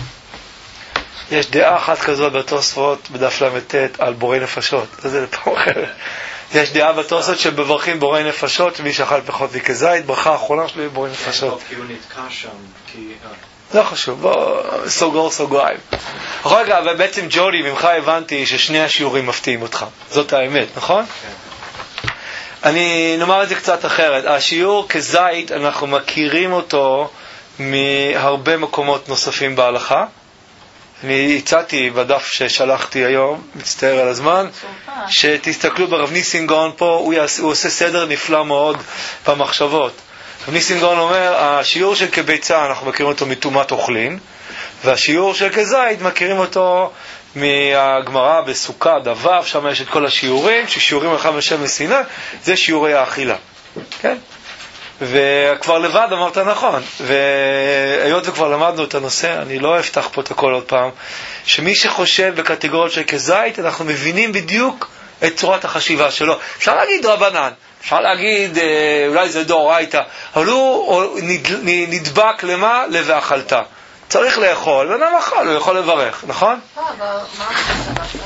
Speaker 1: יש דעה אחת כזאת בתוספות בדף למ"ט על בורא נפשות, זה לפעם אחרת. יש דעה בתוספות שבברכים בורא נפשות, מי שאכל פחות וכזית, ברכה האחרונה שלי בורא נפשות.
Speaker 5: כי הוא נתקע שם, כי...
Speaker 1: לא חשוב, בוא, סוגר סוגריים. רגע, אבל בעצם ג'ולי, ממך הבנתי ששני השיעורים מפתיעים אותך. זאת האמת, נכון?
Speaker 5: כן.
Speaker 1: אני נאמר את זה קצת אחרת. השיעור כזית, אנחנו מכירים אותו מהרבה מקומות נוספים בהלכה. אני הצעתי בדף ששלחתי היום, מצטער על הזמן, שתסתכלו ברב ניסים גאון פה, הוא, יעשה, הוא עושה סדר נפלא מאוד במחשבות. רב ניסים גאון אומר, השיעור של כביצה אנחנו מכירים אותו מטומאת אוכלין, והשיעור של כזית מכירים אותו מהגמרא בסוכה, דבב, שם יש את כל השיעורים, ששיעורים אחד בשם מסיני, זה שיעורי האכילה. כן? וכבר לבד אמרת נכון, והיות וכבר למדנו את הנושא, אני לא אפתח פה את הכל עוד פעם, שמי שחושב בקטגוריות של כזית, אנחנו מבינים בדיוק את צורת החשיבה שלו. אפשר להגיד רבנן, אפשר להגיד אולי זה דאורייתא, אבל הוא נדבק למה? ל"ואכלת". צריך לאכול, ואדם אכל, הוא יכול לברך, נכון?
Speaker 3: לא, אבל מה אתה חושב?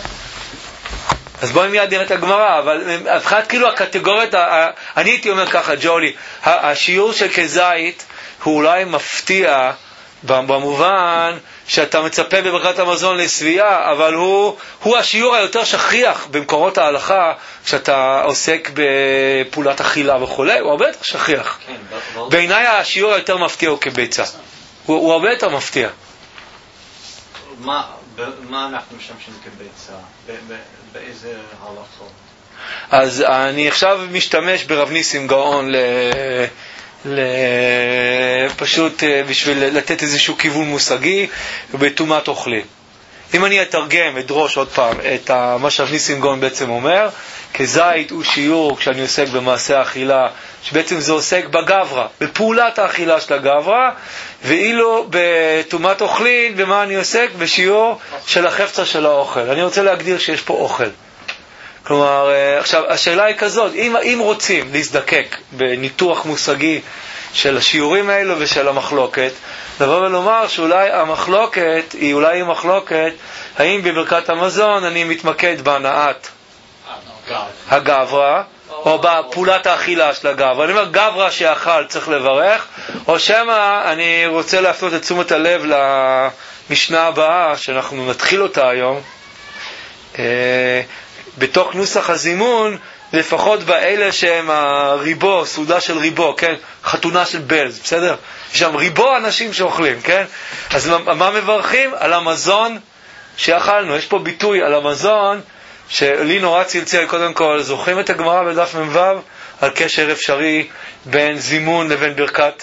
Speaker 1: אז בואי מיד נראה את הגמרא, אבל מבחינת כאילו הקטגוריות, אני הייתי אומר ככה, ג'ולי, השיעור של כזית הוא אולי מפתיע במובן שאתה מצפה בברכת המזון לסביעה, אבל הוא, הוא השיעור היותר שכיח במקורות ההלכה, כשאתה עוסק בפעולת אכילה וכו', הוא הרבה יותר שכיח. בעיניי השיעור היותר מפתיע הוא כביצה. הוא, הוא הרבה יותר מפתיע.
Speaker 5: מה, מה אנחנו משתמשים כביצה? באיזה הלכות?
Speaker 1: אז אני עכשיו משתמש ברב ניסים גאון ל... ל... פשוט בשביל לתת איזשהו כיוון מושגי ובטומאת אוכלים. אם אני אתרגם, אדרוש עוד פעם את מה שרב ניסים גאון בעצם אומר, כזית הוא שיעור כשאני עוסק במעשה האכילה, שבעצם זה עוסק בגברה, בפעולת האכילה של הגברה, ואילו בטומאת אוכלין, במה אני עוסק? בשיעור של החפצה של האוכל. אני רוצה להגדיר שיש פה אוכל. כלומר, עכשיו, השאלה היא כזאת, אם, אם רוצים להזדקק בניתוח מושגי של השיעורים האלו ושל המחלוקת, לבוא ולומר שאולי המחלוקת היא אולי מחלוקת, האם בברכת המזון אני מתמקד בהנאת הגברה, או בפעולת האכילה של הגברה. אני אומר, גברה שאכל צריך לברך, או שמה אני רוצה להפנות את תשומת הלב למשנה הבאה, שאנחנו נתחיל אותה היום, בתוך נוסח הזימון, לפחות באלה שהם הריבו, סעודה של ריבו, כן? חתונה של בלז, בסדר? יש שם ריבו אנשים שאוכלים, כן? אז מה, מה מברכים? על המזון שאכלנו. יש פה ביטוי על המזון, שלי נורא צלצל, קודם כל, זוכרים את הגמרא בדף מ"ו, על קשר אפשרי בין זימון לבין ברכת,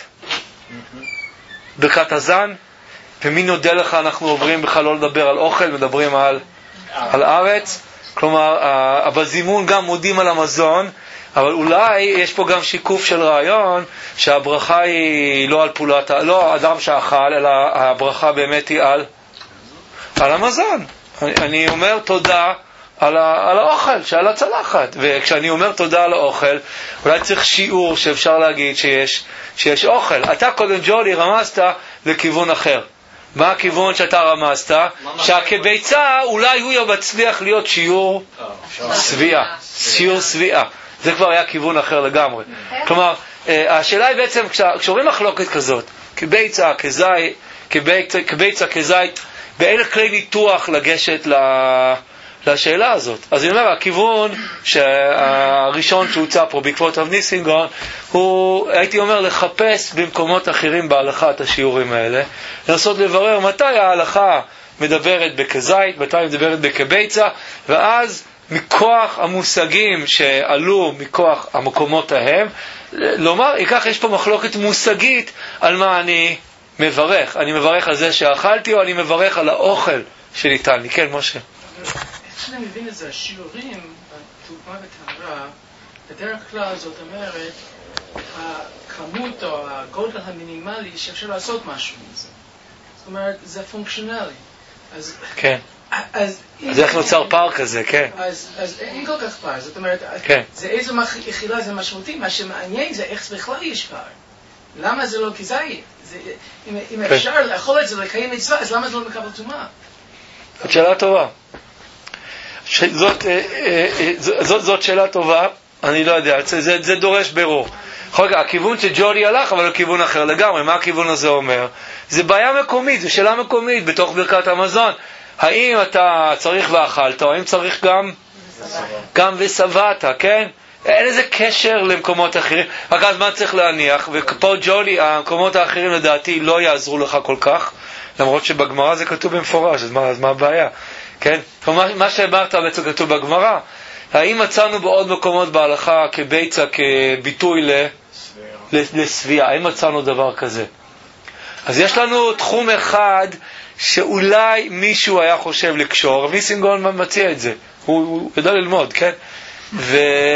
Speaker 1: ברכת הזן, ומי נודה לך אנחנו עוברים בכלל לא לדבר על אוכל, מדברים על, על ארץ. כלומר, בזימון גם מודים על המזון, אבל אולי יש פה גם שיקוף של רעיון שהברכה היא לא על פעולת, לא אדם שאכל, אלא הברכה באמת היא על, על המזון. אני, אני אומר תודה על, ה, על האוכל, שעל הצלחת. וכשאני אומר תודה על האוכל, אולי צריך שיעור שאפשר להגיד שיש, שיש אוכל. אתה קודם ג'ולי רמזת לכיוון אחר. מה הכיוון שאתה רמזת? שהכביצה אולי הוא יצליח להיות שיעור סביעה, שיעור סביעה. זה כבר היה כיוון אחר לגמרי. כלומר, השאלה היא בעצם, כשאומרים מחלוקת כזאת, כביצה, כזית, כביצה, כזית, באלה כלי ניתוח לגשת לשאלה הזאת. אז אני אומר, הכיוון שהראשון שהוצא פה בעקבות רב ניסינגון, הוא, הייתי אומר, לחפש במקומות אחרים בהלכה את השיעורים האלה, לנסות לברר מתי ההלכה מדברת בכזית, מתי מדברת בכביצה, ואז מכוח המושגים שעלו מכוח המקומות ההם, לומר, כך יש פה מחלוקת מושגית על מה אני מברך. אני מברך על זה שאכלתי, או אני מברך על האוכל שניתן לי. כן, משה.
Speaker 7: איך שאני מבין את זה, השיעורים, התאומה וטהרה, בדרך כלל זאת אומרת, הכמות או הגודל המינימלי שאפשר לעשות משהו מזה. זאת אומרת, זה פונקציונלי.
Speaker 1: כן. אז איך נוצר פער כזה, כן.
Speaker 7: אז אין כל כך פער, זאת אומרת, זה איזו יחידה זה משמעותי, מה שמעניין זה איך בכלל יש פער. למה זה לא כזית? אם אפשר לאכול את זה לקיים מצווה, אז למה זה לא מקבל טומאה?
Speaker 1: זאת שאלה טובה. זאת שאלה טובה, אני לא יודע, זה דורש ברור. הכיוון שג'ולי הלך, אבל לכיוון אחר לגמרי. מה הכיוון הזה אומר? זה בעיה מקומית, זה שאלה מקומית בתוך ברכת המזון. האם אתה צריך ואכלת, או האם צריך גם גם וסבעת, כן? אין איזה קשר למקומות אחרים. רק אז מה צריך להניח? ופה ג'ולי, המקומות האחרים לדעתי לא יעזרו לך כל כך, למרות שבגמרא זה כתוב במפורש, אז מה, אז מה הבעיה? כן? מה, מה שאמרת בעצם כתוב בגמרא. האם מצאנו בעוד מקומות בהלכה כביצה, כביטוי לסביעה? האם מצאנו דבר כזה? אז יש לנו תחום אחד שאולי מישהו היה חושב לקשור, ניסינגון מציע את זה, הוא, הוא ידע ללמוד, כן? ו...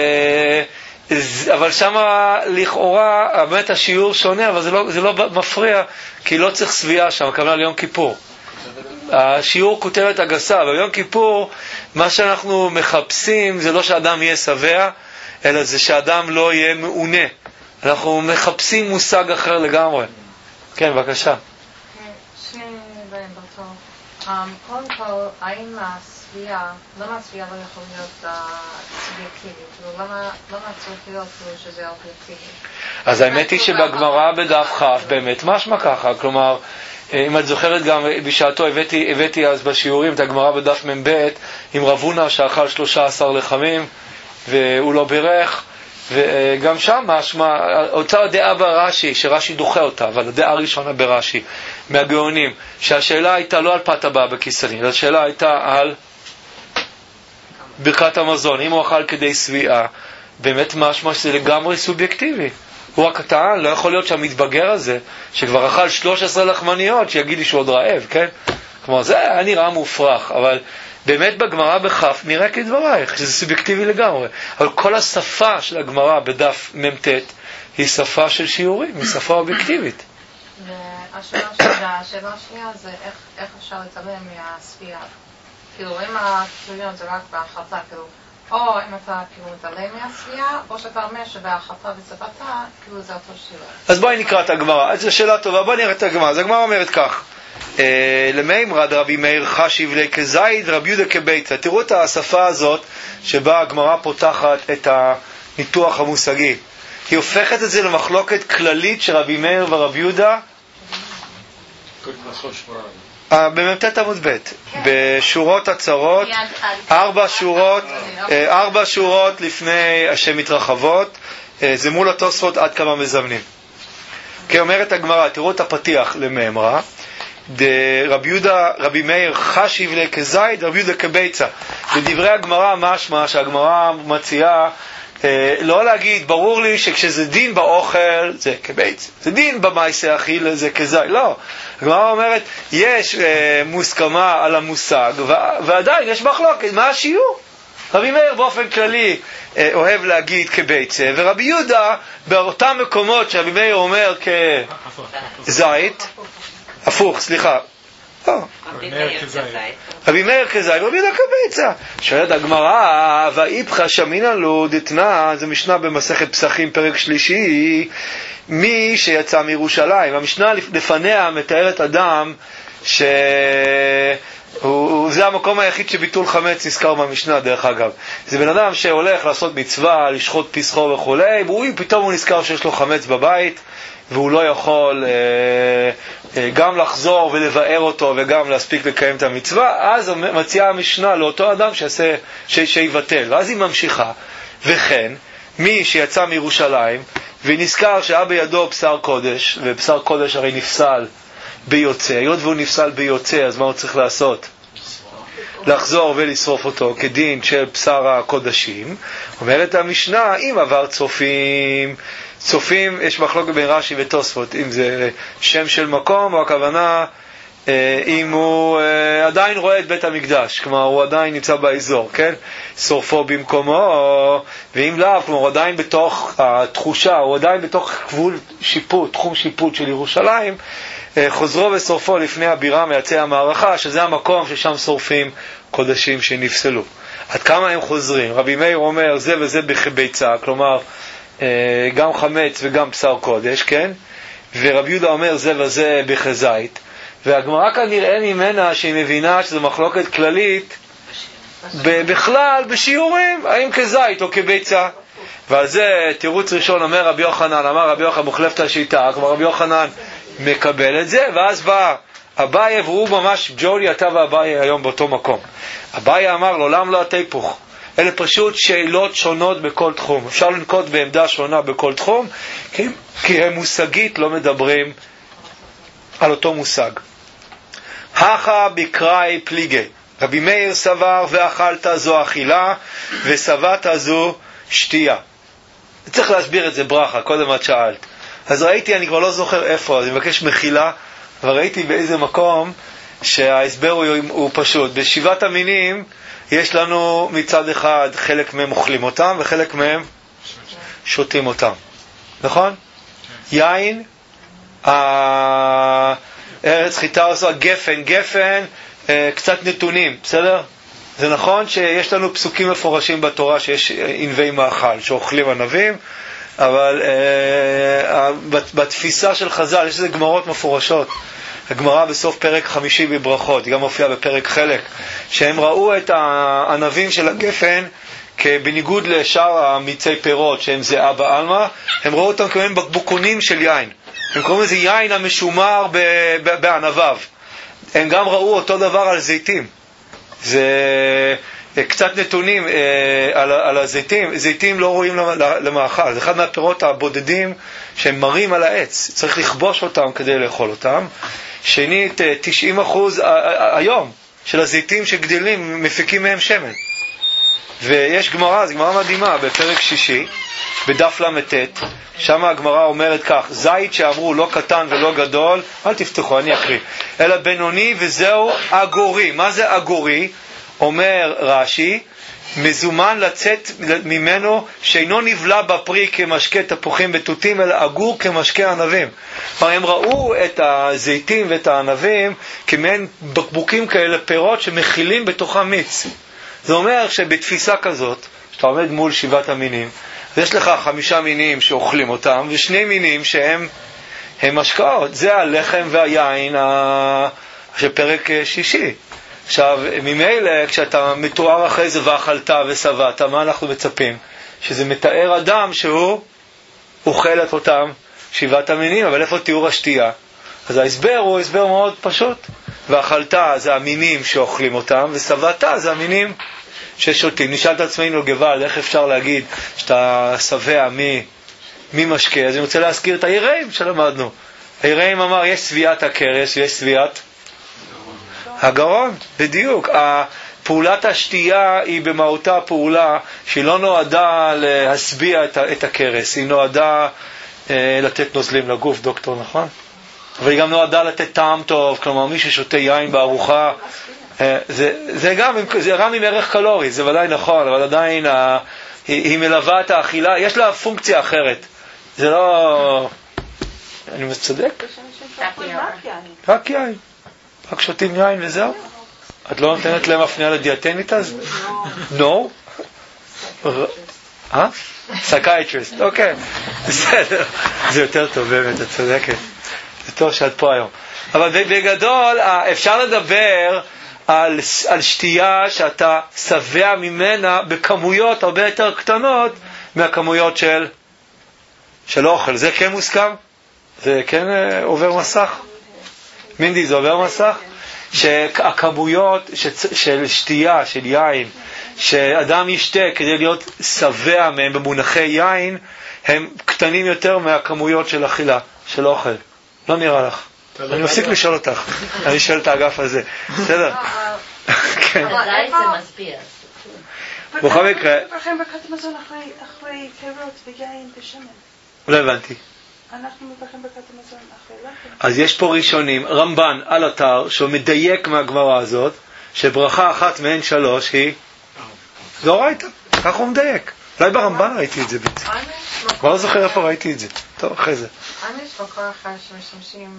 Speaker 1: אבל שם לכאורה, באמת השיעור שונה, אבל זה לא, זה לא מפריע, כי לא צריך סביעה שם, כמובן ליום כיפור. השיעור כותרת הגסה, אבל ביום כיפור, מה שאנחנו מחפשים זה לא שאדם יהיה שבע, אלא זה שאדם לא יהיה מעונה. אנחנו מחפשים מושג אחר לגמרי. כן, בבקשה.
Speaker 3: שני דברים באותו. קודם כל, האם הסביעה, למה הסביעה לא יכול להיות סובייקטיבית? למה צריך להיות שזה אובייקטיבי?
Speaker 1: אז האמת היא שבגמרא בדף כ' באמת משמע ככה, כלומר, אם את זוכרת גם בשעתו הבאתי, הבאתי אז בשיעורים את הגמרא בדף מ"ב עם רב הונא שאכל שלושה עשר לחמים והוא לא בירך, וגם שם משמע, אותה הדעה ברש"י, שרש"י דוחה אותה, אבל הדעה הראשונה ברש"י, מהגאונים, שהשאלה הייתה לא על פת הבאה בכיסנים, אלא השאלה הייתה על ברכת המזון, אם הוא אכל כדי סביעה, באמת משמע שזה לגמרי סובייקטיבי. הוא רק טען, לא יכול להיות שהמתבגר הזה, שכבר אכל שלוש עשרה לחמניות, שיגיד לי שהוא עוד רעב, כן? כלומר, זה היה נראה מופרך, אבל באמת בגמרא בכף נראה כדברייך, שזה סובייקטיבי לגמרי. אבל כל השפה של הגמרא בדף מ"ט היא שפה של שיעורים, היא שפה אובייקטיבית.
Speaker 3: והשאלה השנייה זה איך, איך אפשר להתעלם מהספייה. כאילו, אם הקריון זה רק בהחלטה, כאילו, או אם אתה כאילו מתעלם מהספייה, או שאתה אומר שבהחלטה וצבתה, כאילו זה אותו שיעור.
Speaker 1: אז בואי נקרא את הגמרא, זו שאלה טובה, בואי נראה את הגמרא. אז הגמרא אומרת כך, למימרא דרבי מאיר חשיב לי כזית רבי יהודה כביצה. תראו את השפה הזאת שבה הגמרא פותחת את הניתוח המושגי. היא הופכת את זה למחלוקת כללית של רבי מאיר ורבי יהודה במ"ט עמוד ב' בשורות הצרות, ארבע שורות, ארבע שורות לפני השם מתרחבות, זה מול התוספות עד כמה מזמנים. כי אומרת הגמרא, תראו את הפתיח למימרא, רבי יהודה, רבי מאיר חשיב לי כזית, רבי יהודה כביצה. בדברי הגמרא משמע שהגמרא מציעה לא להגיד, ברור לי שכשזה דין באוכל זה כביצה, זה דין במעשה אכיל זה כזית. לא, הגמרא אומרת יש אה, מוסכמה על המושג ועדיין יש מחלוקת, מה השיעור? רבי מאיר באופן כללי אה, אוהב להגיד כביצה, ורבי יהודה באותם מקומות שרבי מאיר אומר כזית, הפוך, סליחה, לא. רבי מאיר כזית, רבי יהודה כביצה. שואלת הגמרא, ואיפכא שמינא לו דתנא, זה משנה במסכת פסחים פרק שלישי, מי שיצא מירושלים. המשנה לפניה מתארת אדם ש... הוא, זה המקום היחיד שביטול חמץ נזכר במשנה, דרך אגב. זה בן אדם שהולך לעשות מצווה, לשחוט פסחו וכולי, והוא פתאום הוא נזכר שיש לו חמץ בבית, והוא לא יכול אה, אה, גם לחזור ולבאר אותו וגם להספיק לקיים את המצווה. אז מציעה המשנה לאותו אדם שעשה, ש, שיבטל, ואז היא ממשיכה. וכן, מי שיצא מירושלים ונזכר שהיה בידו בשר קודש, ובשר קודש הרי נפסל ביוצא, היות והוא נפסל ביוצא, אז מה הוא צריך לעשות? לחזור ולשרוף אותו כדין של בשר הקודשים. אומרת המשנה, אם עבר צופים, צופים, יש מחלוקת בין רש"י ותוספות, אם זה שם של מקום או הכוונה אם הוא עדיין רואה את בית המקדש, כלומר הוא עדיין נמצא באזור, כן? שורפו במקומו, ואם לאו, כלומר הוא עדיין בתוך התחושה, הוא עדיין בתוך גבול שיפוט, תחום שיפוט של ירושלים, חוזרו ושורפו לפני הבירה מייצא המערכה, שזה המקום ששם שורפים קודשים שנפסלו. עד כמה הם חוזרים? רבי מאיר אומר זה וזה בביצה, כלומר גם חמץ וגם בשר קודש, כן? ורבי יהודה אומר זה וזה בחזית. והגמרא כאן נראה ממנה שהיא מבינה שזו מחלוקת כללית בכלל בשיעורים, האם כזית או כביצה. ועל זה תירוץ ראשון אומר רבי יוחנן, אמר רבי יוחנן מוחלף את השיטה, כלומר רבי יוחנן מקבל את זה, ואז בא אביי, והוא ממש ג'ולי, אתה ואביי היום באותו מקום. אביי אמר לעולם לא התהפוך, אלה פשוט שאלות שונות בכל תחום, אפשר לנקוט בעמדה שונה בכל תחום, כי, כי הם מושגית לא מדברים על אותו מושג. הכה בקראי פליגי, רבי מאיר סבר ואכלת זו אכילה וסבת זו שתייה. צריך להסביר את זה ברכה, קודם את שאלת. אז ראיתי, אני כבר לא זוכר איפה, אז אני מבקש מחילה, אבל ראיתי באיזה מקום שההסבר הוא, הוא פשוט. בשבעת המינים יש לנו מצד אחד חלק מהם אוכלים אותם וחלק מהם שותים אותם, נכון? יין, ארץ חיטה עשו, גפן, גפן, קצת נתונים, בסדר? זה נכון שיש לנו פסוקים מפורשים בתורה שיש ענבי מאכל שאוכלים ענבים, אבל אה, בתפיסה של חז"ל יש איזה גמרות מפורשות. הגמרא בסוף פרק חמישי בברכות, היא גם מופיעה בפרק חלק, שהם ראו את הענבים של הגפן בניגוד לשאר המיצי פירות שהם זהה בעלמא, הם ראו אותם כמובן בקבוקונים של יין, הם קוראים לזה יין המשומר בענביו. הם גם ראו אותו דבר על זיתים. זה קצת נתונים על, על הזיתים. זיתים לא רואים למאכל, זה אחד מהפירות הבודדים שהם מרים על העץ, צריך לכבוש אותם כדי לאכול אותם. שנית, תשעים אחוז היום של הזיתים שגדלים מפיקים מהם שמן. ויש גמרא, זו גמרא מדהימה בפרק שישי בדף למתת, שם הגמרא אומרת כך, זית שאמרו לא קטן ולא גדול, אל תפתחו, אני אקריא, אלא בינוני וזהו אגורי. מה זה אגורי? אומר רש"י, מזומן לצאת ממנו שאינו נבלע בפרי כמשקה תפוחים בתותים, אלא אגור כמשקה ענבים. כלומר, הם ראו את הזיתים ואת הענבים כמעין בקבוקים כאלה, פירות שמכילים בתוכם מיץ. זה אומר שבתפיסה כזאת, שאתה עומד מול שבעת המינים, יש לך חמישה מינים שאוכלים אותם, ושני מינים שהם הם משקאות. זה הלחם והיין ה... של פרק שישי. עכשיו, ממילא, כשאתה מתואר אחרי זה ואכלת וסבת, מה אנחנו מצפים? שזה מתאר אדם שהוא אוכל את אותם שבעת המינים, אבל איפה תיאור השתייה? אז ההסבר הוא הסבר מאוד פשוט. ואכלת זה המינים שאוכלים אותם, וסבת זה המינים ששותים. נשאל את עצמנו גבל, איך אפשר להגיד שאתה שבע מי, מי משקה? אז אני רוצה להזכיר את היראים שלמדנו. היראים אמר, יש סביעת הקרש, יש סביעת הגרון, בדיוק. פעולת השתייה היא במהותה פעולה שהיא לא נועדה להסביע את הקרש, היא נועדה אה, לתת נוזלים לגוף, דוקטור, נכון? אבל היא גם נועדה לתת טעם טוב, כלומר מי ששותה יין בארוחה, אה, זה, זה גם, זה רם עם ערך קלורי, זה ודאי נכון, אבל עדיין ה, היא, היא מלווה את האכילה, יש לה פונקציה אחרת. זה לא... אני מצדק? רק יין. רק יין. רק שותים יין וזהו? את לא נותנת להם הפניה לדיאטנית אז? לא. אה? סקייטריסט, אוקיי. בסדר. זה יותר טוב באמת, את צודקת. זה טוב שאת פה היום. אבל בגדול, אפשר לדבר על, על שתייה שאתה שבע ממנה בכמויות הרבה יותר קטנות מהכמויות של, של אוכל. זה כן מוסכם? זה כן עובר מסך? מינדי, זה עובר מסך? שהכמויות של שתייה, של יין, שאדם ישתה כדי להיות שבע מהם במונחי יין, הם קטנים יותר מהכמויות של אכילה, של אוכל. לא נראה לך. אני מפסיק לשאול אותך. אני שואל את האגף הזה. בסדר? כן.
Speaker 8: עדיין זה מסביר.
Speaker 1: בכל מקרה...
Speaker 9: מברכים ברכת המזון אחרי פירות ויין ושמן.
Speaker 1: לא הבנתי.
Speaker 9: אנחנו מברכים ברכת המזון אחרי לחם.
Speaker 1: אז יש פה ראשונים, רמב"ן על אתר, שהוא מדייק מהגמרא הזאת, שברכה אחת מהן שלוש היא... זה אורייתא, ככה הוא מדייק. אולי ברמב"ן ראיתי את זה בעצם. כבר לא זוכר איפה ראיתי את זה. טוב, אחרי זה.
Speaker 3: אני יש מקור אחר שמשתמשים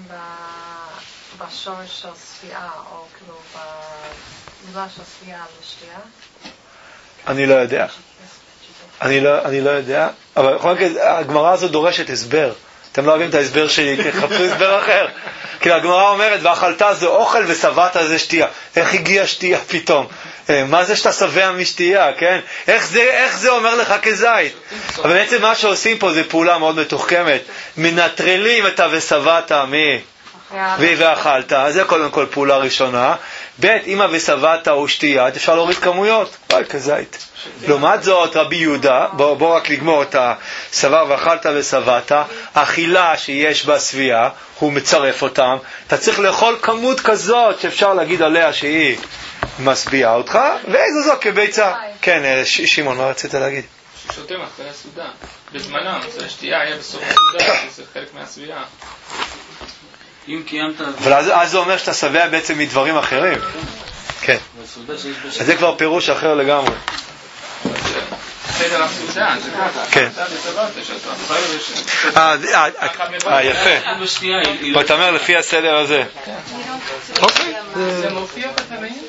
Speaker 3: בשורש של שפיעה, או כאילו במילה של שפיעה לשתייה?
Speaker 1: אני לא יודע. אני לא, אני לא יודע. אבל הגמרא הזאת דורשת הסבר. אתם לא אוהבים את ההסבר שלי, תחפשו הסבר אחר. כי הגמרא אומרת, ואכלת זה אוכל ושבעת זה שתייה. איך הגיעה שתייה פתאום? מה זה שאתה שבע משתייה, כן? איך זה, איך זה אומר לך כזית? אבל בעצם מה שעושים פה זה פעולה מאוד מתוחכמת. מנטרלים את ה"ושבעת" מי? ואכלת. אז זה קודם כל פעולה ראשונה. ב' אם ה"ושבעת" הוא שתייה, אפשר להוריד כמויות. אוי, כזית. לעומת זאת, רבי יהודה, בוא, בוא רק לגמור את הסבר ואכלת ושבעת, האכילה שיש בה שביעה, הוא מצרף אותם. אתה צריך לאכול כמות כזאת שאפשר להגיד עליה שהיא משביעה אותך, ואיזו זו כביצה. כן, שמעון, מה רצית להגיד?
Speaker 10: ששותים אחרי הסעודה. בזמנם, זה שתייה היה בסוף הסעודה, זה חלק מהשביעה.
Speaker 2: אם קיימת...
Speaker 1: אבל אז, אז זה אומר שאתה שבע בעצם מדברים אחרים. כן. אז זה כבר פירוש אחר לגמרי.
Speaker 10: סדר הסעודה, זה ככה.
Speaker 1: כן. אה, יפה. ואתה אומר לפי הסדר הזה. אוקיי.
Speaker 7: זה מופיע בתנאים?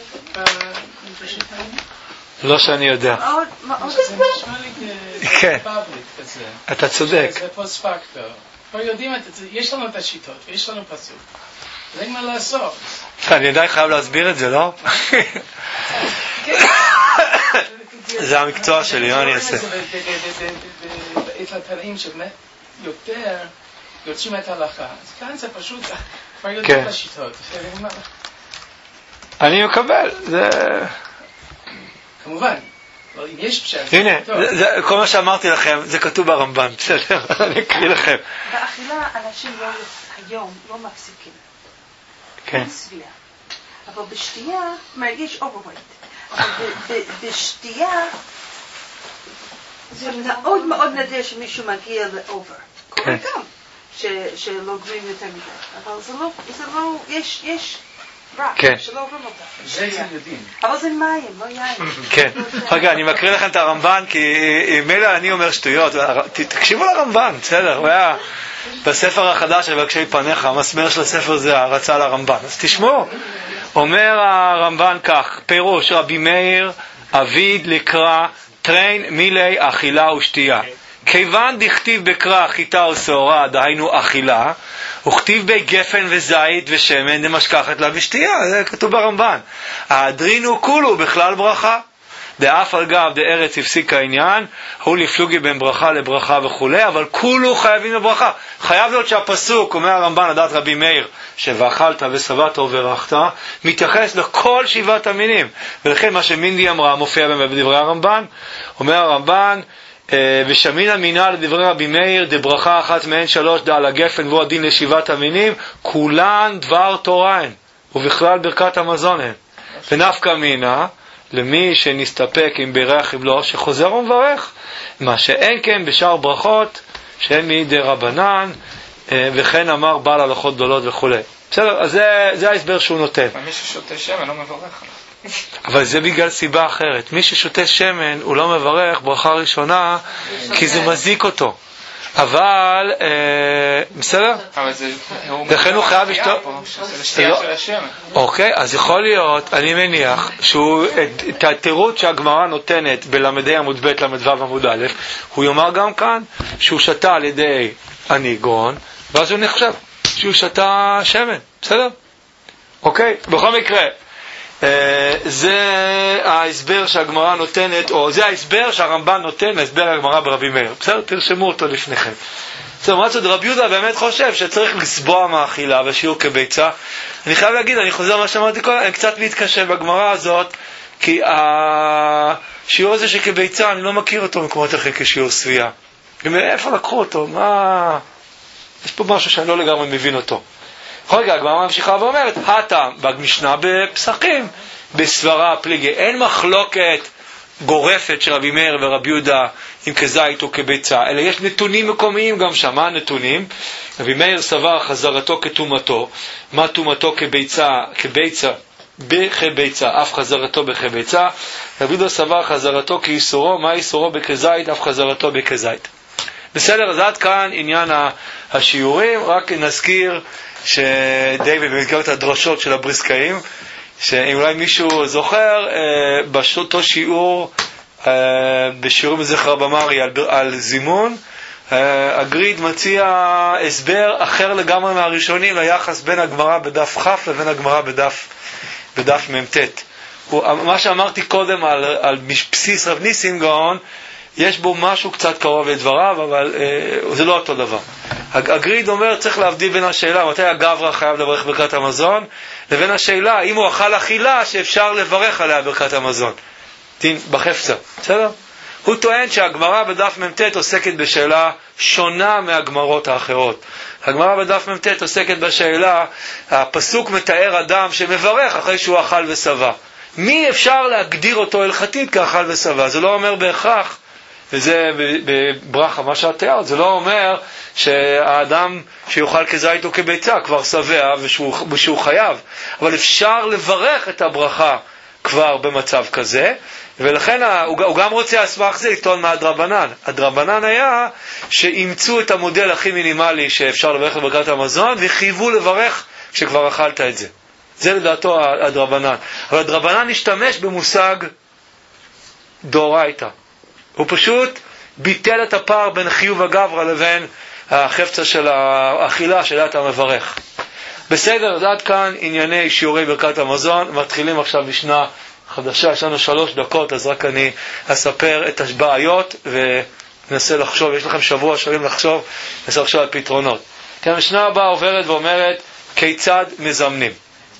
Speaker 1: לא שאני יודע.
Speaker 7: זה נשמע לי כפאבליק כזה.
Speaker 1: אתה צודק.
Speaker 7: זה פוסט פקטור. כבר יודעים, יש לנו את השיטות ויש לנו פסוק. זה אין מה לעשות.
Speaker 1: אני עדיין חייב להסביר את זה, לא? זה המקצוע שלי, מה אני אעשה?
Speaker 7: את התנאים שבאמת יותר יוצאים את ההלכה. אז כאן זה פשוט, כבר יודעים את השיטות.
Speaker 1: אני מקבל, זה...
Speaker 7: כמובן. אם יש פשט...
Speaker 1: הנה, כל מה שאמרתי לכם, זה כתוב ברמב"ן, בסדר? אני אקריא לכם.
Speaker 9: באכילה אנשים היום לא מפסיקים.
Speaker 1: כן.
Speaker 9: שביעה. אבל בשתייה, יש אוברווייט. אבל בשתייה, זה מאוד מאוד נדיר שמישהו מגיע לאובר. קורה גם, שלא גרים יותר מדי. אבל זה לא, יש, יש רק, שלא עוברים אותה.
Speaker 7: זה זה יודעים.
Speaker 9: אבל זה מים, לא יין.
Speaker 1: כן. רגע, אני מקריא לכם את הרמב"ן, כי מילא אני אומר שטויות. תקשיבו לרמב"ן, בסדר? הוא היה בספר החדש, מבקשי פניך, המסמר של הספר זה הרצה לרמב"ן. אז תשמעו. אומר הרמב"ן כך, פירוש רבי מאיר, אביד לקרא, טרין מילי אכילה ושתייה. כיוון דכתיב בקרא חיטה או שעורה, דהיינו אכילה, וכתיב בי גפן וזית ושמן דמשכחת לה ושתייה, זה כתוב ברמב"ן. האדרינו כולו בכלל ברכה. דאף על גב דארץ הפסיק העניין, הוא לפלוגי בין ברכה לברכה וכו', אבל כולו חייבים לברכה. חייב להיות שהפסוק, אומר הרמב"ן, לדעת רבי מאיר, שבאכלת ושבעת וברכת, מתייחס לכל שבעת המינים. ולכן מה שמינדי אמרה מופיע בדברי הרמב"ן. אומר הרמב"ן, ושמין המינה לדברי רבי מאיר, דברכה אחת מהן שלוש דע על הגפן והוא הדין לשבעת המינים, כולן דבר תורן, ובכלל ברכת המזון הן. ונפקא מינה, למי שנסתפק עם בירך אם לא, שחוזר ומברך, מה שאין כן בשאר ברכות, שהן מידי רבנן, וכן אמר בעל הלכות גדולות וכו'. בסדר, אז זה, זה ההסבר שהוא נותן.
Speaker 10: מי ששותה שמן לא מברך.
Speaker 1: אבל זה בגלל סיבה אחרת. מי ששותה שמן הוא לא מברך ברכה ראשונה, כי זה מזיק אותו. אבל אה, בסדר?
Speaker 10: אבל זה...
Speaker 1: לכן הוא חייב לשתות...
Speaker 10: זה שתייה של השם.
Speaker 1: אוקיי, אז יכול להיות, אני מניח, את התירוץ שהגמרא נותנת בלמדי עמוד ב' למד ו' עמוד א', הוא יאמר גם כאן שהוא שתה על ידי הניגון, ואז הוא נחשב שהוא שתה שמן, בסדר? אוקיי, בכל מקרה, זה ההסבר שהגמרא נותנת, או זה ההסבר שהרמב"ן נותן, ההסבר הגמרא ברבי מאיר. בסדר? תרשמו אותו לפניכם. זאת אומרת, רבי יהודה באמת חושב שצריך לסבוע מאכילה ושיעור כביצה. אני חייב להגיד, אני חוזר מה שאמרתי קודם, אני קצת מתקשה בגמרא הזאת, כי השיעור הזה שכביצה, אני לא מכיר אותו במקומות אחרים כשיעור סביעה. איפה לקחו אותו? מה... יש פה משהו שאני לא לגמרי מבין אותו. רגע, הגמרא ממשיכה ואומרת, הטעם במשנה בפסחים, בסברה פליגי, אין מחלוקת גורפת של רבי מאיר ורבי יהודה אם כזית או כביצה, אלא יש נתונים מקומיים גם שם. מה הנתונים? רבי מאיר סבר חזרתו כתומתו, מה תומתו כביצה, כביצה בכביצה, אף חזרתו בכביצה. רבי יהודה סבר חזרתו כאיסורו, מה איסורו בכזית, אף חזרתו בכזית. בסדר, אז עד כאן עניין השיעורים. רק נזכיר שדי במסגרת הדרשות של הבריסקאים, שאם אולי מישהו זוכר, באותו שיעור, בשיעורים בזכר במרי על, על זימון, הגריד מציע הסבר אחר לגמרי מהראשונים ליחס בין הגמרא בדף ח' לבין הגמרא בדף, בדף ממתת. מה שאמרתי קודם על, על בסיס רב ניסים גאון, יש בו משהו קצת קרוב לדבריו, אבל אה, זה לא אותו דבר. הגריד אומר, צריך להבדיל בין השאלה מתי הגברא חייב לברך ברכת המזון, לבין השאלה אם הוא אכל אכילה שאפשר לברך עליה ברכת המזון. דין בחפצה, בסדר? הוא טוען שהגמרא בדף ממתת עוסקת בשאלה שונה מהגמרות האחרות. הגמרא בדף ממתת עוסקת בשאלה, הפסוק מתאר אדם שמברך אחרי שהוא אכל ושבע. מי אפשר להגדיר אותו הלכתית כאכל ושבע? זה לא אומר בהכרח, וזה בברכה, מה שאת תיארת, זה לא אומר שהאדם שיוכל כזית או כביצה כבר שבע ושהוא, ושהוא חייב, אבל אפשר לברך את הברכה כבר במצב כזה, ולכן הוא, הוא גם רוצה אסמך זה לטעון מהדרבנן. הדרבנן היה שאימצו את המודל הכי מינימלי שאפשר לברך לברכת המזון, וחייבו לברך כשכבר אכלת את זה. זה לדעתו הדרבנן. אבל הדרבנן השתמש במושג דאורייתא. הוא פשוט ביטל את הפער בין חיוב הגברא לבין החפצה של האכילה שלת המברך. בסדר, עד כאן ענייני שיעורי ברכת המזון. מתחילים עכשיו משנה חדשה, יש לנו שלוש דקות, אז רק אני אספר את הבעיות וננסה לחשוב, יש לכם שבוע שלם לחשוב, ננסה לחשוב על פתרונות. כי המשנה הבאה עוברת ואומרת כיצד מזמנים.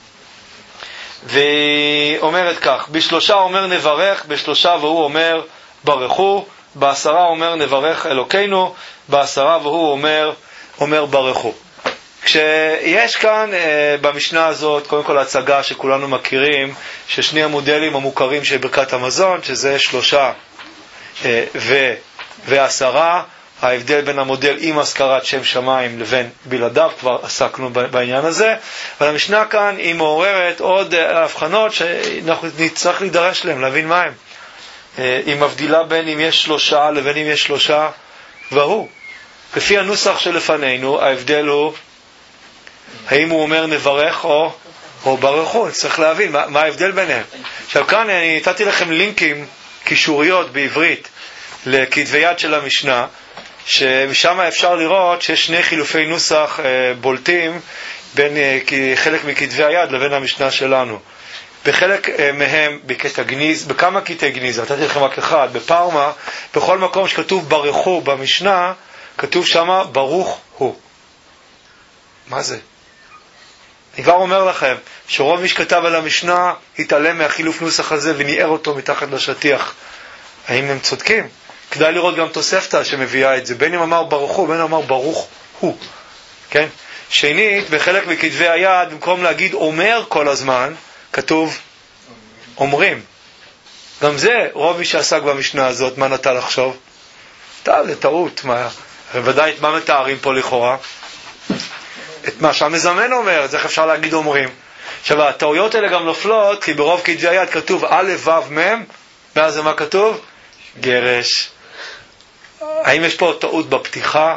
Speaker 1: והיא אומרת כך, בשלושה אומר נברך, בשלושה והוא אומר ברכו, בעשרה אומר נברך אלוקינו, בעשרה והוא אומר, אומר ברכו. כשיש כאן אה, במשנה הזאת, קודם כל ההצגה שכולנו מכירים, ששני המודלים המוכרים של ברכת המזון, שזה שלושה אה, ו, ועשרה, ההבדל בין המודל עם הזכרת שם שמיים לבין בלעדיו, כבר עסקנו בעניין הזה, אבל המשנה כאן היא מעוררת עוד הבחנות שאנחנו נצטרך להידרש להם, להבין מה הם. היא מבדילה בין אם יש שלושה לבין אם יש שלושה והוא. לפי הנוסח שלפנינו, ההבדל הוא האם הוא אומר נברך או, או ברכו. צריך להבין מה, מה ההבדל ביניהם. עכשיו כאן אני נתתי לכם לינקים, קישוריות בעברית, לכתבי יד של המשנה, שמשם אפשר לראות שיש שני חילופי נוסח אה, בולטים בין אה, חלק מכתבי היד לבין המשנה שלנו. בחלק אה, מהם בקטע גניז, בכמה קטעי גניז, נתתי לכם רק אחד, בפרמה, בכל מקום שכתוב ברכו במשנה, כתוב שמה ברוך הוא. מה זה? אני כבר אומר לכם שרוב מי שכתב על המשנה התעלם מהחילוף נוסח הזה וניער אותו מתחת לשטיח. האם הם צודקים? כדאי לראות גם תוספתא שמביאה את זה, בין אם אמר ברוך הוא, בין אם אמר ברוך הוא. כן? שנית, בחלק מכתבי היד, במקום להגיד אומר כל הזמן, כתוב אומרים. גם זה, רוב מי שעסק במשנה הזאת, מה נטה לחשוב? טוב, זה טעות. מה? ודאי את מה מתארים פה לכאורה? את מה שהמזמן אומר, אז איך אפשר להגיד אומרים? עכשיו, הטעויות האלה גם נופלות, כי ברוב כתבי היד כתוב א' ו' מ', ואז זה מה כתוב? גרש. האם יש פה טעות בפתיחה?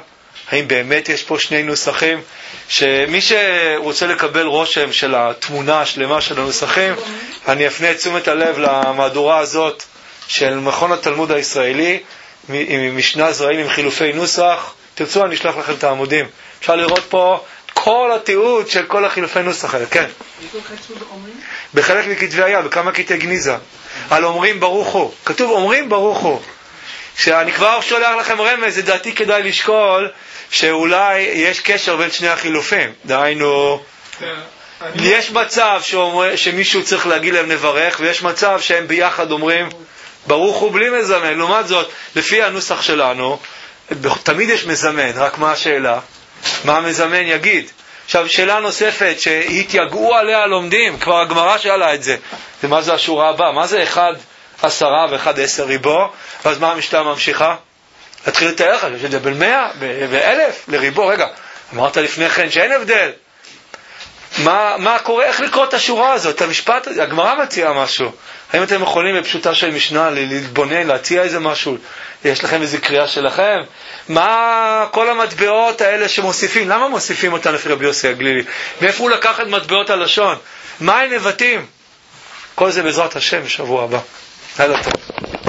Speaker 1: האם באמת יש פה שני נוסחים? שמי שרוצה לקבל רושם של התמונה השלמה של הנוסחים, אני אפנה את תשומת הלב למהדורה הזאת של מכון התלמוד הישראלי, עם משנה זרעים עם חילופי נוסח. תרצו, אני אשלח לכם את העמודים. אפשר לראות פה כל התיעוד של כל החילופי נוסח האלה. כן. בחלק מכתבי היה, בכמה קטעי גניזה. על אומרים ברוך הוא. כתוב אומרים ברוך הוא. שאני כבר שולח לכם רמז, זה דעתי כדאי לשקול שאולי יש קשר בין שני החילופים. דהיינו, יש מצב שאומר, שמישהו צריך להגיד להם נברך, ויש מצב שהם ביחד אומרים ברוך הוא בלי מזמן. לעומת זאת, לפי הנוסח שלנו, תמיד יש מזמן, רק מה השאלה? מה המזמן יגיד? עכשיו, שאלה נוספת שהתייגעו עליה לומדים, כבר הגמרא שאלה את זה. זה מה זה השורה הבאה? מה זה אחד עשרה ואחד עשר ריבו? ואז מה המשנה ממשיכה? להתחיל לתאר לך, יש את זה בין מאה, באלף, לריבו. רגע, אמרת לפני כן שאין הבדל. מה, מה קורה? איך לקרוא את השורה הזאת? המשפט, הגמרא מציעה משהו. האם אתם יכולים בפשוטה של משנה להתבונן, להציע איזה משהו? יש לכם איזה קריאה שלכם? מה כל המטבעות האלה שמוסיפים? למה מוסיפים אותם לפי רבי יוסי הגלילי? מאיפה הוא לקח את מטבעות הלשון? מה הם נבטים? כל זה בעזרת השם בשבוע הבא. לילה טוב.